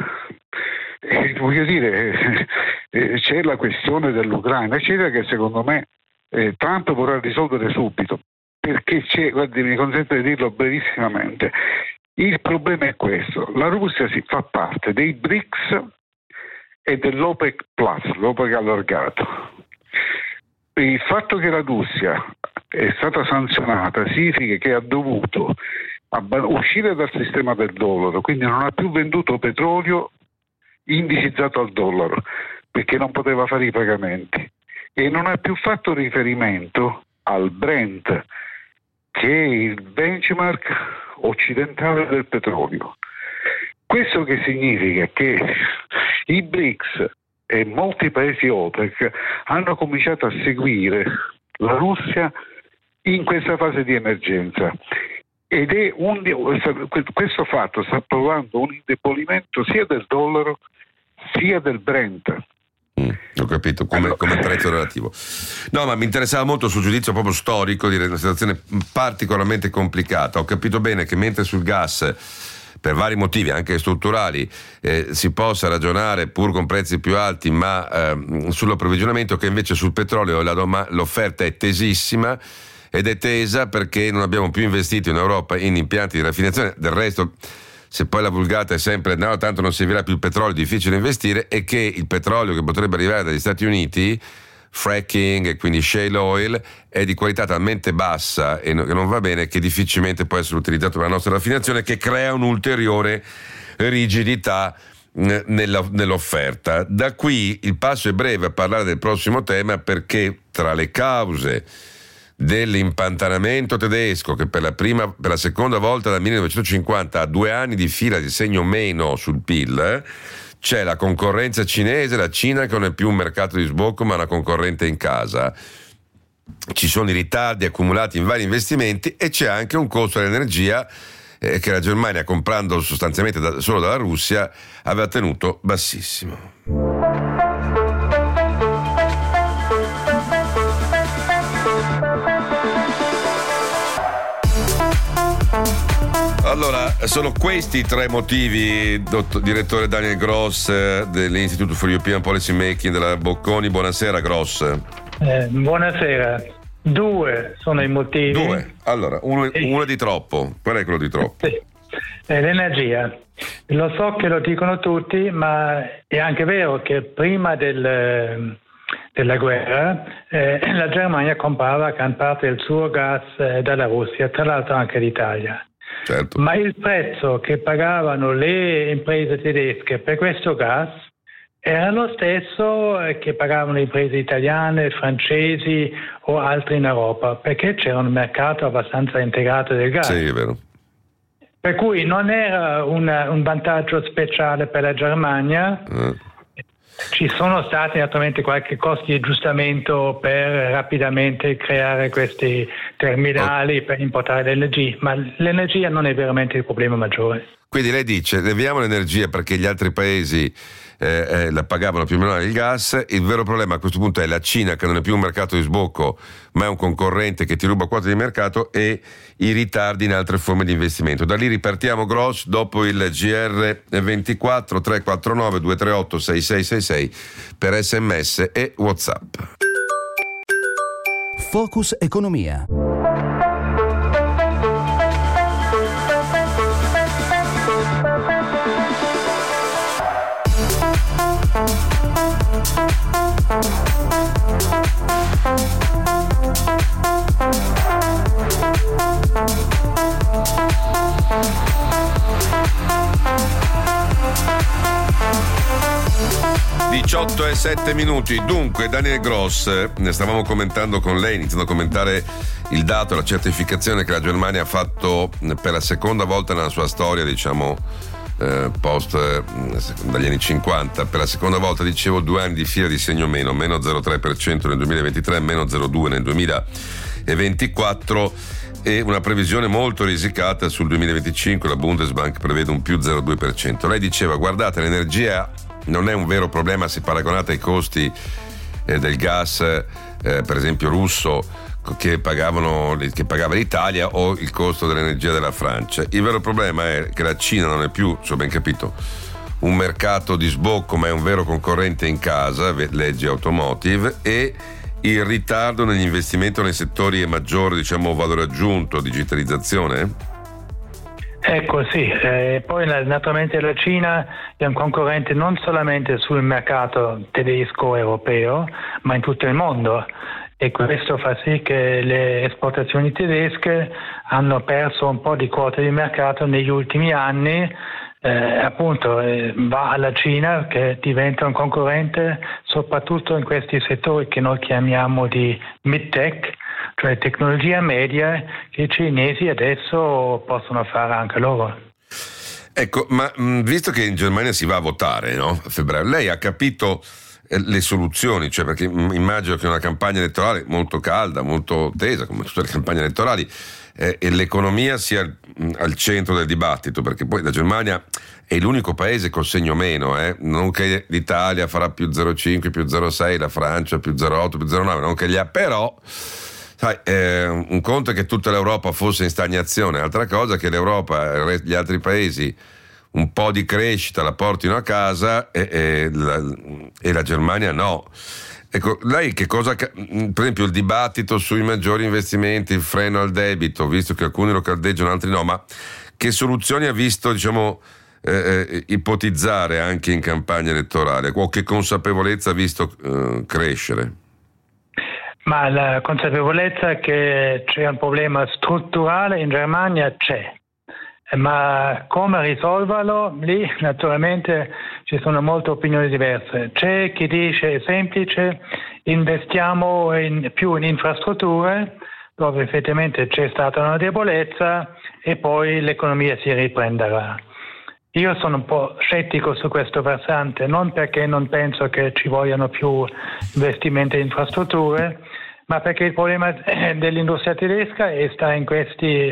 eh, voglio dire, eh, c'è la questione dell'Ucraina, eccetera, che secondo me eh, Trump vorrà risolvere subito, perché c'è, guardi, mi consente di dirlo brevissimamente, il problema è questo: la Russia si fa parte dei B R I C S e dell'OPEC Plus, l'OPEC allargato. Il fatto che la Russia è stata sanzionata significa che ha dovuto uscire dal sistema del dollaro, quindi non ha più venduto petrolio indicizzato al dollaro perché non poteva fare i pagamenti, e non ha più fatto riferimento al Brent, che è il benchmark occidentale del petrolio. Questo che significa che i B R I C S e molti paesi OPEC hanno cominciato a seguire la Russia in questa fase di emergenza, ed è un, questo fatto sta provando un indebolimento sia del dollaro sia del Brent. Mm, ho capito, come, come prezzo relativo. No, ma mi interessava molto sul giudizio proprio storico di una situazione particolarmente complicata. Ho capito bene che mentre sul gas, per vari motivi anche strutturali, eh, si possa ragionare pur con prezzi più alti, ma eh, sull'approvvigionamento, che invece sul petrolio la doma- l'offerta è tesissima, ed è tesa perché non abbiamo più investito in Europa in impianti di raffinazione. Del resto, se poi la vulgata è sempre no, tanto non servirà più il petrolio, è difficile investire, e che il petrolio che potrebbe arrivare dagli Stati Uniti, fracking e quindi shale oil, è di qualità talmente bassa e no, che non va bene, che difficilmente può essere utilizzato per la nostra raffinazione, che crea un'ulteriore rigidità eh, nella, nell'offerta. Da qui il passo è breve a parlare del prossimo tema, perché tra le cause dell'impantanamento tedesco, che per la prima, per la seconda volta dal millenovecentocinquanta ha due anni di fila di segno meno sul P I L, eh, c'è la concorrenza cinese, la Cina che non è più un mercato di sbocco ma una concorrente in casa, ci sono i ritardi accumulati in vari investimenti, e c'è anche un costo dell'energia eh, che la Germania, comprando sostanzialmente da, solo dalla Russia, aveva tenuto bassissimo. Allora, sono questi i tre motivi, dottor, direttore Daniel Gross eh, dell'Institute for European Policy Making della Bocconi. Buonasera, Gross. Eh, buonasera. Due sono i motivi. Due. Allora, uno, sì. uno di troppo. Qual è quello di troppo? Sì. Eh, l'energia. Lo so che lo dicono tutti, ma è anche vero che prima del, della guerra eh, la Germania comprava gran parte del suo gas eh, dalla Russia, tra l'altro anche l'Italia. Certo. Ma il prezzo che pagavano le imprese tedesche per questo gas era lo stesso che pagavano le imprese italiane, francesi o altri in Europa, perché c'era un mercato abbastanza integrato del gas. Sì, è vero. Per cui non era una, un vantaggio speciale per la Germania. Mm. Ci sono stati naturalmente qualche costi di aggiustamento per rapidamente creare questi terminali oh. per importare l'energia, ma l'energia non è veramente il problema maggiore. Quindi lei dice, leviamo l'energia perché gli altri paesi eh, eh, la pagavano più o meno il gas, il vero problema a questo punto è la Cina, che non è più un mercato di sbocco ma è un concorrente che ti ruba quote di mercato, e i ritardi in altre forme di investimento. Da lì ripartiamo, Gross, dopo il G R ventiquattro tre quattro nove due tre otto sei sei sei sei per sms e WhatsApp. Focus Economia. diciotto e sette minuti. Dunque, Daniel Gross, ne stavamo commentando con lei, iniziando a commentare il dato, la certificazione che la Germania ha fatto per la seconda volta nella sua storia, diciamo eh, post eh, dagli anni cinquanta, per la seconda volta, dicevo, due anni di fila di segno meno, meno zero virgola tre per cento nel duemilaventitré, meno zero virgola due nel duemilaventiquattro, e una previsione molto risicata sul duemilaventicinque. La Bundesbank prevede un più zero virgola due per cento. Lei diceva, guardate, l'energia non è un vero problema se paragonate ai costi eh, del gas, eh, per esempio russo, che pagavano che pagava l'Italia, o il costo dell'energia della Francia. Il vero problema è che la Cina non è più, se ho ben capito, un mercato di sbocco, ma è un vero concorrente in casa, leggi automotive, e il ritardo negli investimenti nei settori è maggiore, diciamo, valore aggiunto, digitalizzazione? Ecco, sì, eh, poi naturalmente la Cina è un concorrente non solamente sul mercato tedesco europeo, ma in tutto il mondo, e questo fa sì che le esportazioni tedesche hanno perso un po' di quota di mercato negli ultimi anni. Eh, appunto eh, va alla Cina, che diventa un concorrente soprattutto in questi settori che noi chiamiamo di mid-tech, cioè tecnologia media, che i cinesi adesso possono fare anche loro. Ecco, ma mh, visto che in Germania si va a votare, no? A febbraio, lei ha capito eh, le soluzioni? Cioè, perché mh, immagino che una campagna elettorale molto calda, molto tesa, come tutte le campagne elettorali, Eh, e l'economia sia al, al centro del dibattito, perché poi la Germania è l'unico paese col segno meno, eh? Non che l'Italia farà più zero virgola cinque, più zero virgola sei, la Francia più zero virgola otto, più zero virgola nove, non che gli ha, però sai, eh, un conto è che tutta l'Europa fosse in stagnazione, altra cosa è che l'Europa e gli altri paesi un po' di crescita la portino a casa e, e, la, e la Germania no. Ecco, lei che cosa, per esempio il dibattito sui maggiori investimenti, il freno al debito, visto che alcuni lo caldeggiano, altri no, ma che soluzioni ha visto, diciamo, eh, ipotizzare anche in campagna elettorale, o che consapevolezza ha visto eh, crescere? Ma la consapevolezza che c'è un problema strutturale in Germania c'è. Ma come risolverlo? Lì naturalmente ci sono molte opinioni diverse. C'è chi dice è semplice, investiamo in, più in infrastrutture, dove effettivamente c'è stata una debolezza, e poi l'economia si riprenderà. Io sono un po' scettico su questo versante, non perché non penso che ci vogliano più investimenti in infrastrutture, ma perché il problema dell'industria tedesca è sta in questi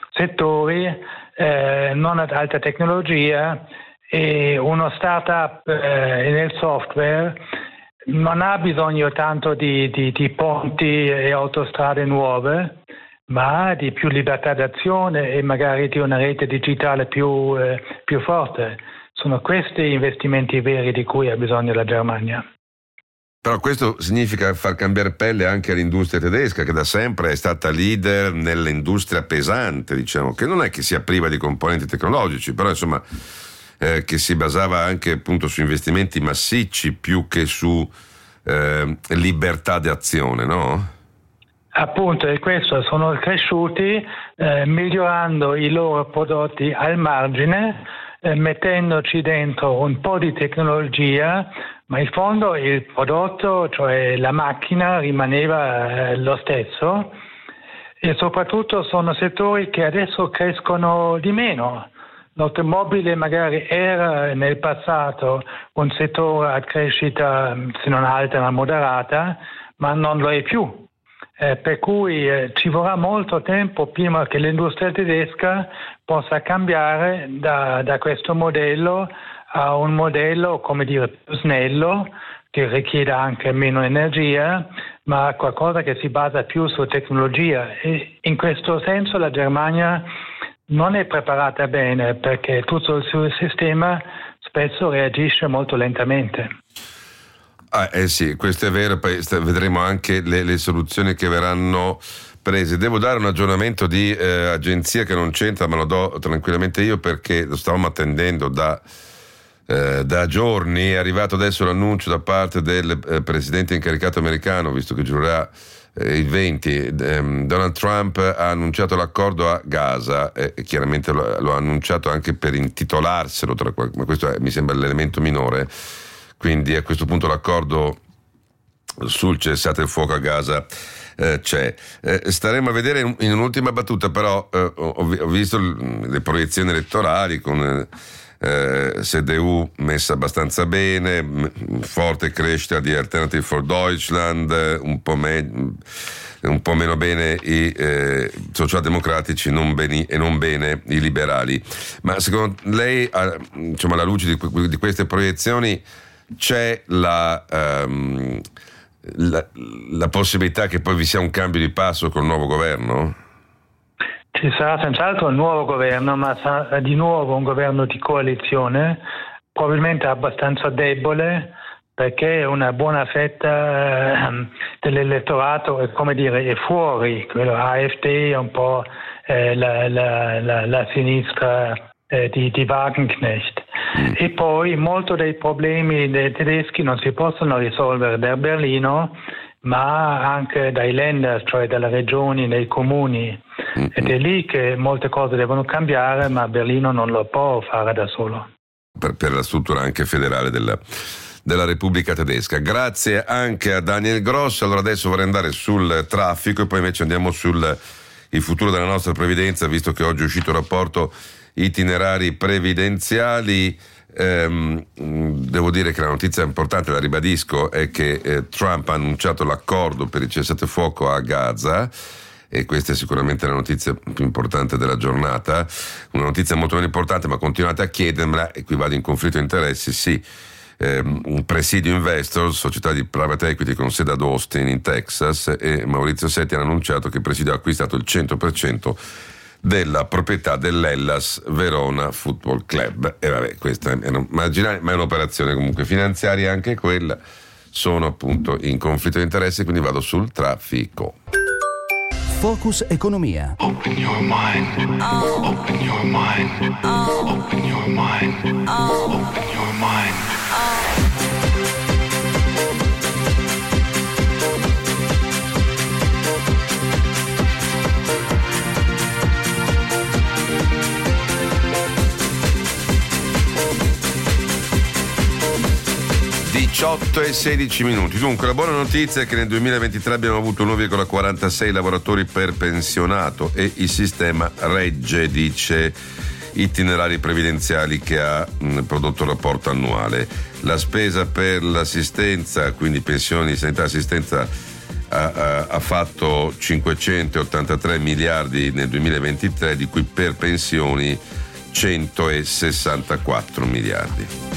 settori Eh, non ad alta tecnologia, e uno startup eh, nel software non ha bisogno tanto di, di, di ponti e autostrade nuove, ma di più libertà d'azione e magari di una rete digitale più, eh, più forte. Sono questi investimenti veri di cui ha bisogno la Germania. Però questo significa far cambiare pelle anche all'industria tedesca, che da sempre è stata leader nell'industria pesante, diciamo, che non è che sia priva di componenti tecnologici, però insomma eh, che si basava anche appunto su investimenti massicci più che su eh, libertà di azione, no? Appunto, e questo sono cresciuti eh, migliorando i loro prodotti al margine, eh, mettendoci dentro un po' di tecnologia, ma in fondo il prodotto, cioè la macchina, rimaneva eh, lo stesso, e soprattutto sono settori che adesso crescono di meno. L'automobile magari era nel passato un settore a crescita, se non alta ma moderata, ma non lo è più. Eh, per cui eh, ci vorrà molto tempo prima che l'industria tedesca possa cambiare da, da questo modello a un modello, come dire, più snello, che richiede anche meno energia, ma qualcosa che si basa più su tecnologia. E in questo senso la Germania non è preparata bene, perché tutto il suo sistema spesso reagisce molto lentamente. Ah, eh sì, questo è vero, poi vedremo anche le, le soluzioni che verranno prese. Devo dare un aggiornamento di eh, agenzia che non c'entra, ma lo do tranquillamente io, perché lo stavamo attendendo da Eh, da giorni. È arrivato adesso l'annuncio da parte del eh, presidente incaricato americano, visto che giurerà eh, il venti. ehm, Donald Trump ha annunciato l'accordo a Gaza, e eh, chiaramente lo, lo ha annunciato anche per intitolarselo, tra, ma questo è, mi sembra l'elemento minore. Quindi a questo punto l'accordo sul cessate il fuoco a Gaza eh, c'è. Eh, staremo a vedere in, in un'ultima battuta, però eh, ho, ho visto le proiezioni elettorali con eh, eh, S D U messa abbastanza bene, m- forte crescita di Alternative for Deutschland, un po' meglio, un po' meno bene i eh, socialdemocratici non beni, e non bene i liberali. Ma secondo lei, insomma, alla luce di, di queste proiezioni, c'è la, um, la, la possibilità che poi vi sia un cambio di passo col nuovo governo? Ci sarà senz'altro un nuovo governo, ma sarà di nuovo un governo di coalizione, probabilmente abbastanza debole, perché una buona fetta eh, dell'elettorato è, come dire, è fuori, quello A F D è un po' eh, la, la, la, la sinistra eh, di, di Wagenknecht. Mm. E poi molti dei problemi dei tedeschi non si possono risolvere da Berlino, ma anche dai Länder, cioè dalle regioni, dai comuni. Mm-hmm. Ed è lì che molte cose devono cambiare, ma Berlino non lo può fare da solo. Per, per la struttura anche federale della della Repubblica Tedesca. Grazie anche a Daniel Gross. Allora adesso vorrei andare sul traffico e poi invece andiamo sul il futuro della nostra previdenza, visto che oggi è uscito il rapporto itinerari previdenziali. Ehm, devo dire che la notizia importante, la ribadisco, è che eh, Trump ha annunciato l'accordo per il cessate fuoco a Gaza, e questa è sicuramente la notizia più importante della giornata, una notizia molto meno importante, ma continuate a chiedermela, e qui vado in conflitto di interessi. Sì, Um, Presidio Investors, società di private equity con sede ad Austin in Texas, e Maurizio Setti ha annunciato che Presidio ha acquistato il cento per cento della proprietà dell'Hellas Verona Football Club. E vabbè, questa è una marginale, ma è un'operazione comunque finanziaria anche quella. Sono appunto in conflitto di interessi, quindi vado sul traffico. Focus Economia. Open your mind. Oh. Open your mind. Oh. Open your mind. Oh. Open your mind. Oh. diciotto e sedici minuti. Dunque, la buona notizia è che nel duemilaventitré abbiamo avuto uno virgola quarantasei lavoratori per pensionato e il sistema regge, dice Itinerari Previdenziali, che ha mh, prodotto il rapporto annuale. La spesa per l'assistenza, quindi pensioni, sanità e assistenza, ha, ha, ha fatto cinquecentottantatré miliardi nel duemilaventitré, di cui per pensioni centosessantaquattro miliardi.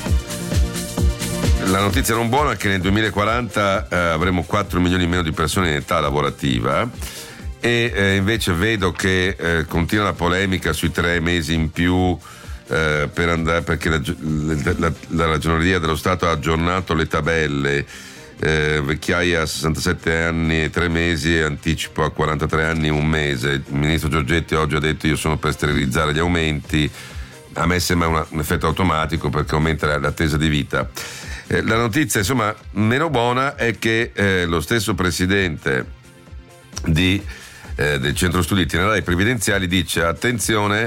La notizia non buona è che nel duemilaquaranta eh, avremo quattro milioni in meno di persone in età lavorativa, e eh, invece vedo che eh, continua la polemica sui tre mesi in più eh, per andare, perché la, la, la Ragioneria dello Stato ha aggiornato le tabelle, eh, vecchiaia a sessantasette anni e tre mesi e anticipo a quarantatré anni e un mese. Il ministro Giorgetti oggi ha detto: io sono per sterilizzare gli aumenti. A me sembra una, un effetto automatico, perché aumenta l'attesa di vita. Eh, la notizia, insomma, meno buona è che eh, lo stesso presidente di, eh, del Centro Studi Itinerari Previdenziali dice: attenzione,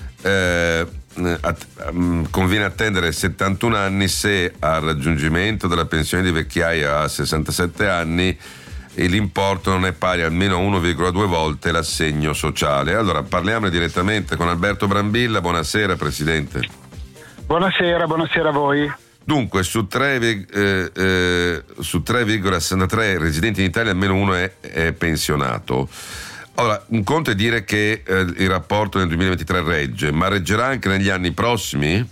eh, att- conviene attendere settantuno anni se al raggiungimento della pensione di vecchiaia a sessantasette anni e l'importo non è pari almeno a uno virgola due volte l'assegno sociale. Allora parliamone direttamente con Alberto Brambilla. Buonasera Presidente. Buonasera, buonasera a voi. Dunque, su tre, eh, eh, su tre virgola sessantatré residenti in Italia almeno uno è, è pensionato. Ora, un conto è dire che eh, il rapporto nel duemilaventitré regge, ma reggerà anche negli anni prossimi?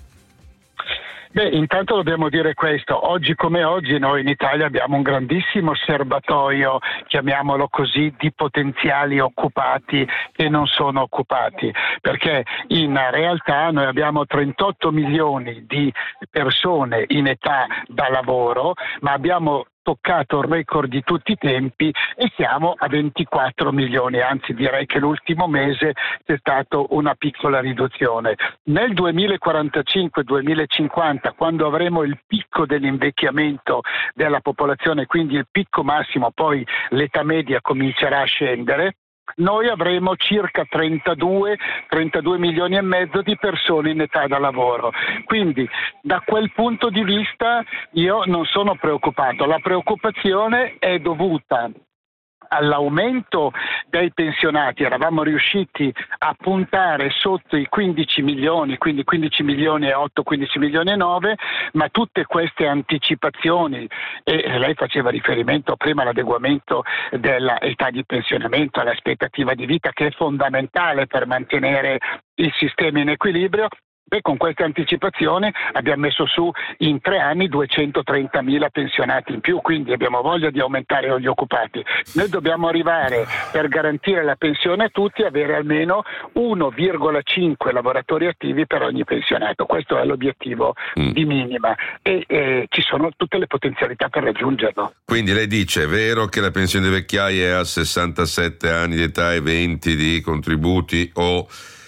Beh, intanto dobbiamo dire questo: oggi come oggi noi in Italia abbiamo un grandissimo serbatoio, chiamiamolo così, di potenziali occupati che non sono occupati, perché in realtà noi abbiamo trentotto milioni di persone in età da lavoro, ma abbiamo toccato il record di tutti i tempi e siamo a ventiquattro milioni, anzi direi che l'ultimo mese c'è stata una piccola riduzione. Nel duemilaquarantacinque duemilacinquanta, quando avremo il picco dell'invecchiamento della popolazione, quindi il picco massimo, poi l'età media comincerà a scendere, noi avremo circa trentadue milioni e mezzo di persone in età da lavoro. Quindi da quel punto di vista io non sono preoccupato. La preoccupazione è dovuta all'aumento dei pensionati, eravamo riusciti a puntare sotto i quindici milioni, quindi quindici milioni e otto, quindici milioni e nove, ma tutte queste anticipazioni, e lei faceva riferimento prima all'adeguamento dell'età di pensionamento, all'aspettativa di vita, che è fondamentale per mantenere il sistema in equilibrio. Beh, con queste anticipazioni abbiamo messo su in tre anni duecentotrentamila pensionati in più, quindi abbiamo voglia di aumentare gli occupati. Noi dobbiamo arrivare, per garantire la pensione a tutti, avere almeno uno virgola cinque lavoratori attivi per ogni pensionato. Questo è l'obiettivo mm. di minima e eh, ci sono tutte le potenzialità per raggiungerlo. Quindi lei dice: è vero che la pensione di vecchiaia è a sessantasette anni di età e venti di contributi, o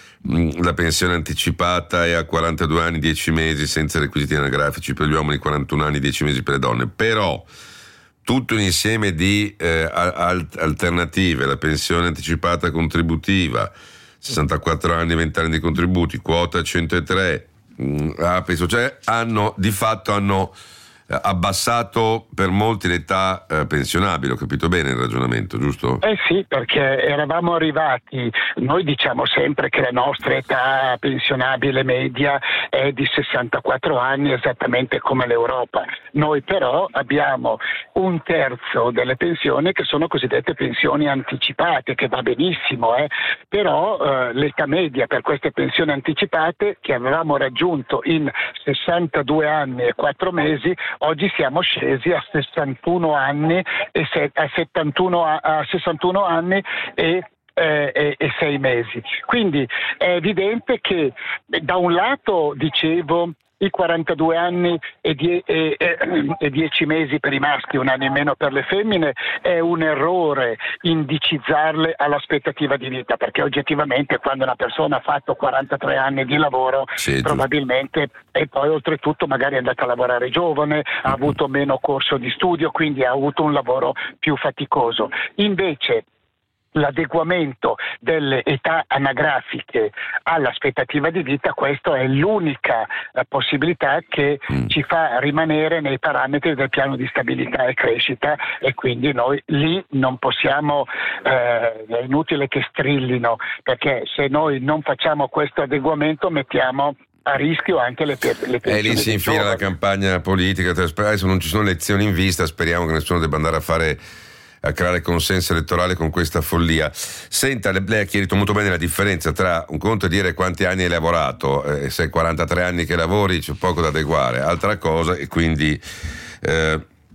la pensione anticipata è a quarantadue anni, dieci mesi senza requisiti anagrafici per gli uomini, quarantuno anni, dieci mesi per le donne, però tutto un insieme di eh, alt- alternative, la pensione anticipata contributiva, sessantaquattro anni, venti anni di contributi, quota centotré, mh, ah, penso, cioè hanno di fatto hanno abbassato per molti l'età eh, pensionabile. Ho capito bene il ragionamento, giusto? Eh sì, perché eravamo arrivati, noi diciamo sempre che la nostra età pensionabile media è di sessantaquattro anni, esattamente come l'Europa. Noi però abbiamo un terzo delle pensioni che sono cosiddette pensioni anticipate, che va benissimo, eh? però eh, l'età media per queste pensioni anticipate, che avevamo raggiunto in sessantadue anni e quattro mesi, oggi siamo scesi a sessantuno anni e se, a, settantuno, a sessantuno anni e E, e, e sei mesi. Quindi è evidente che da un lato, dicevo, i quarantadue anni e, die, e, e, e dieci mesi per i maschi, un anno in meno per le femmine, è un errore indicizzarle all'aspettativa di vita, perché oggettivamente quando una persona ha fatto quarantatré anni di lavoro, sì, probabilmente, e poi oltretutto magari è andata a lavorare giovane, ha avuto meno corso di studio, quindi ha avuto un lavoro più faticoso. Invece l'adeguamento delle età anagrafiche all'aspettativa di vita, questa è l'unica eh, possibilità che mm. ci fa rimanere nei parametri del piano di stabilità e crescita, e quindi noi lì non possiamo, eh, è inutile che strillino, perché se noi non facciamo questo adeguamento mettiamo a rischio anche le, per- le pensioni. E lì si infila la campagna politica, adesso non ci sono elezioni in vista, speriamo che nessuno debba andare a fare a creare consenso elettorale con questa follia. Senta, lei ha chiarito molto bene la differenza tra un conto è dire quanti anni hai lavorato, eh, se hai quarantatré anni che lavori c'è poco da adeguare, altra cosa, e quindi eh,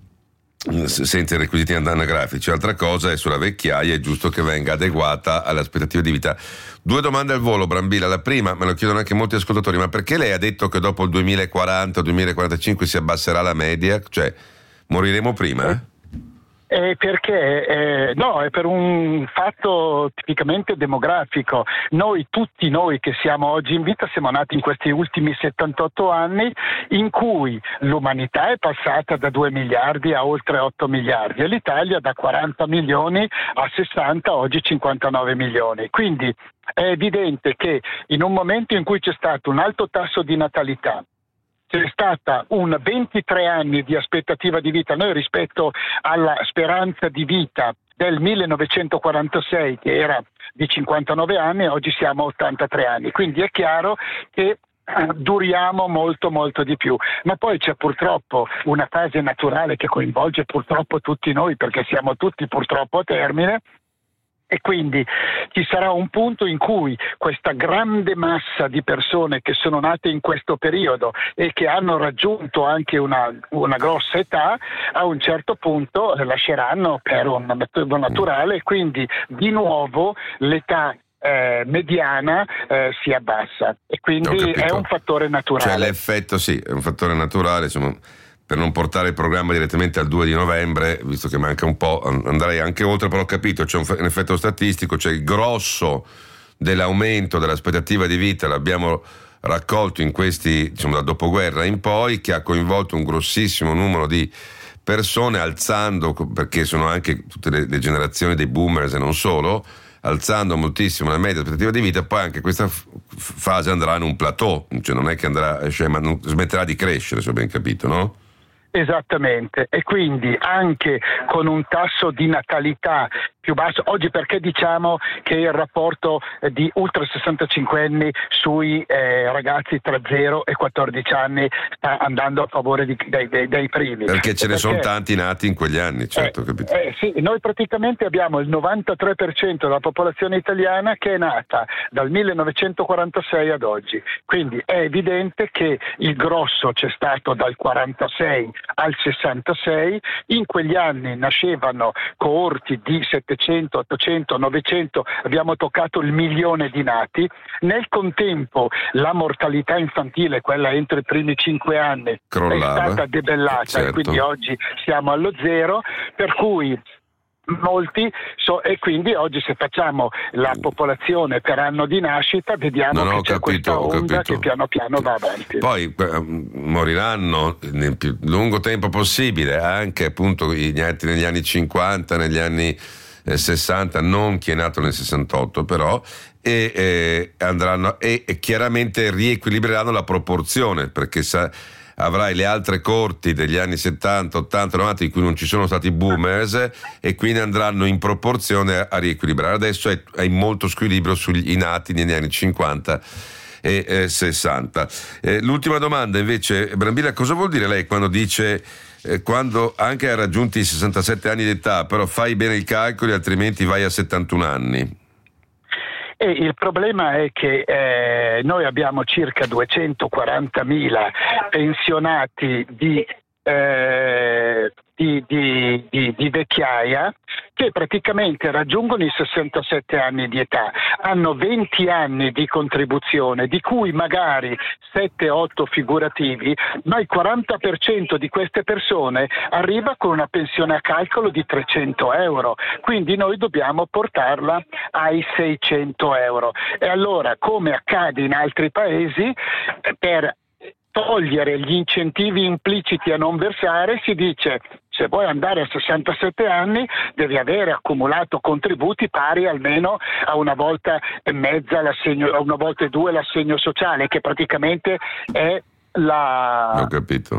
senza i requisiti anagrafici, altra cosa è sulla vecchiaia, è giusto che venga adeguata alle aspettative di vita. Due domande al volo, Brambilla. La prima, me lo chiedono anche molti ascoltatori, ma perché lei ha detto che dopo il duemilaquaranta o duemilaquarantacinque si abbasserà la media? Cioè, moriremo prima? Eh? Eh, perché eh, no, è per un fatto tipicamente demografico. Noi, tutti noi che siamo oggi in vita, siamo nati in questi ultimi settantotto anni in cui l'umanità è passata da due miliardi a oltre otto miliardi e l'Italia da quaranta milioni a sessanta, oggi cinquantanove milioni. Quindi è evidente che in un momento in cui c'è stato un alto tasso di natalità, c'è stata un ventitré anni di aspettativa di vita, noi rispetto alla speranza di vita del millenovecentoquarantasei che era di cinquantanove anni, oggi siamo a ottantatré anni, quindi è chiaro che duriamo molto molto di più, ma poi c'è purtroppo una fase naturale che coinvolge purtroppo tutti noi, perché siamo tutti purtroppo a termine. E quindi ci sarà un punto in cui questa grande massa di persone che sono nate in questo periodo e che hanno raggiunto anche una, una grossa età, a un certo punto lasceranno per un metodo naturale, e quindi di nuovo l'età Eh, mediana eh, si abbassa, e quindi è un fattore naturale. Cioè l'effetto, sì, è un fattore naturale, insomma. Per non portare il programma direttamente al due di novembre, visto che manca un po', andrei anche oltre, però ho capito, c'è un, un effetto statistico, cioè il grosso dell'aumento dell'aspettativa di vita l'abbiamo raccolto in questi, diciamo, dal dopoguerra in poi, che ha coinvolto un grossissimo numero di persone, alzando, perché sono anche tutte le, le generazioni dei boomers e non solo, alzando moltissimo la media aspettativa di vita. Poi anche questa f- fase andrà in un plateau, cioè non è che andrà, cioè, ma non smetterà di crescere, se ho ben capito, no? Esattamente, e quindi anche con un tasso di natalità più basso, oggi perché diciamo che il rapporto di ultra sessantacinquenni sui eh, ragazzi tra zero e quattordici anni sta andando a favore di, dei, dei, dei primi? Perché ce ne perché, sono tanti nati in quegli anni, certo, eh, capito? Eh, sì, noi praticamente abbiamo il novantatré per cento della popolazione italiana che è nata dal millenovecentoquarantasei ad oggi, quindi è evidente che il grosso c'è stato dal quarantasei al sessantasei, in quegli anni nascevano coorti di settecento, ottocento, novecento, abbiamo toccato il milione di nati, nel contempo la mortalità infantile, quella entro i primi cinque anni, crollava, è stata debellata, certo. E quindi oggi siamo allo zero, per cui molti so, e quindi oggi se facciamo la popolazione per anno di nascita vediamo no, no, che c'è capito, questa onda capito. che piano piano va avanti. Poi eh, moriranno nel più lungo tempo possibile anche appunto gli altri negli anni cinquanta, negli anni eh, sessanta, non chi è nato nel sessantotto però, e eh, andranno e, e chiaramente riequilibreranno la proporzione, perché sa avrai le altre corti degli anni settanta, ottanta, novanta in cui non ci sono stati boomers e quindi andranno in proporzione a riequilibrare. Adesso è, è in molto squilibrio sugli nati negli anni cinquanta e eh, sessanta. Eh, l'ultima domanda invece, Brambilla, cosa vuol dire lei quando dice eh, quando anche hai raggiunti i sessantasette anni di età, però fai bene i calcoli altrimenti vai a settantuno anni? E il problema è che eh, noi abbiamo circa duecentoquarantamila pensionati di, eh, di, di, di, di vecchiaia che praticamente raggiungono i sessantasette anni di età, hanno venti anni di contribuzione, di cui magari sette otto figurativi, ma il quaranta per cento di queste persone arriva con una pensione a calcolo di trecento euro, quindi noi dobbiamo portarla ai seicento euro. E allora, come accade in altri paesi, per togliere gli incentivi impliciti a non versare, si dice: se vuoi andare a sessantasette anni devi avere accumulato contributi pari almeno a una volta e mezza l'assegno, a una volta e due l'assegno sociale, che praticamente è la... Ho capito.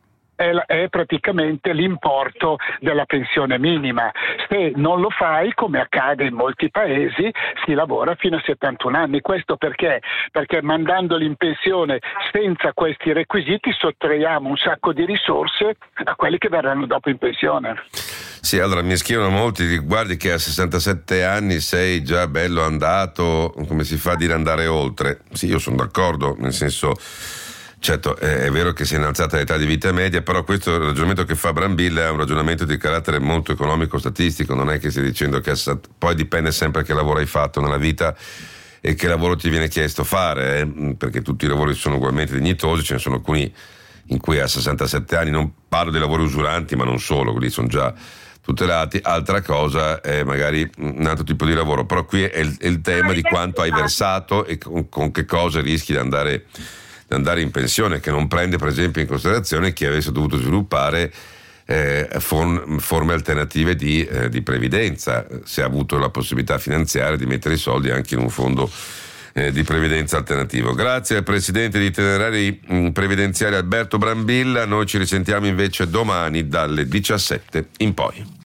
È, è praticamente l'importo della pensione minima. Se non lo fai, come accade in molti paesi, si lavora fino a settantuno anni. Questo perché? Perché mandandoli in pensione senza questi requisiti sottraiamo un sacco di risorse a quelli che verranno dopo in pensione. Sì, allora mi scrivono molti, guardi che a sessantasette anni sei già bello andato, come si fa a dire andare oltre? Sì, io sono d'accordo, nel senso... Certo, è vero che si è innalzata l'età di vita media, però questo ragionamento che fa Brambilla è un ragionamento di carattere molto economico-statistico, non è che stia dicendo che poi dipende sempre che lavoro hai fatto nella vita e che lavoro ti viene chiesto fare, eh? Perché tutti i lavori sono ugualmente dignitosi, ce ne sono alcuni in cui a sessantasette anni, non parlo di lavori usuranti, ma non solo, quelli sono già tutelati, altra cosa è magari un altro tipo di lavoro, però qui è il, è il tema di quanto hai versato e con, con che cosa rischi di andare andare in pensione, che non prende per esempio in considerazione chi avesse dovuto sviluppare eh, form, forme alternative di, eh, di previdenza, se ha avuto la possibilità finanziaria di mettere i soldi anche in un fondo eh, di previdenza alternativo. Grazie al presidente di Itinerari mh, Previdenziari Alberto Brambilla, noi ci risentiamo invece domani dalle diciassette in poi.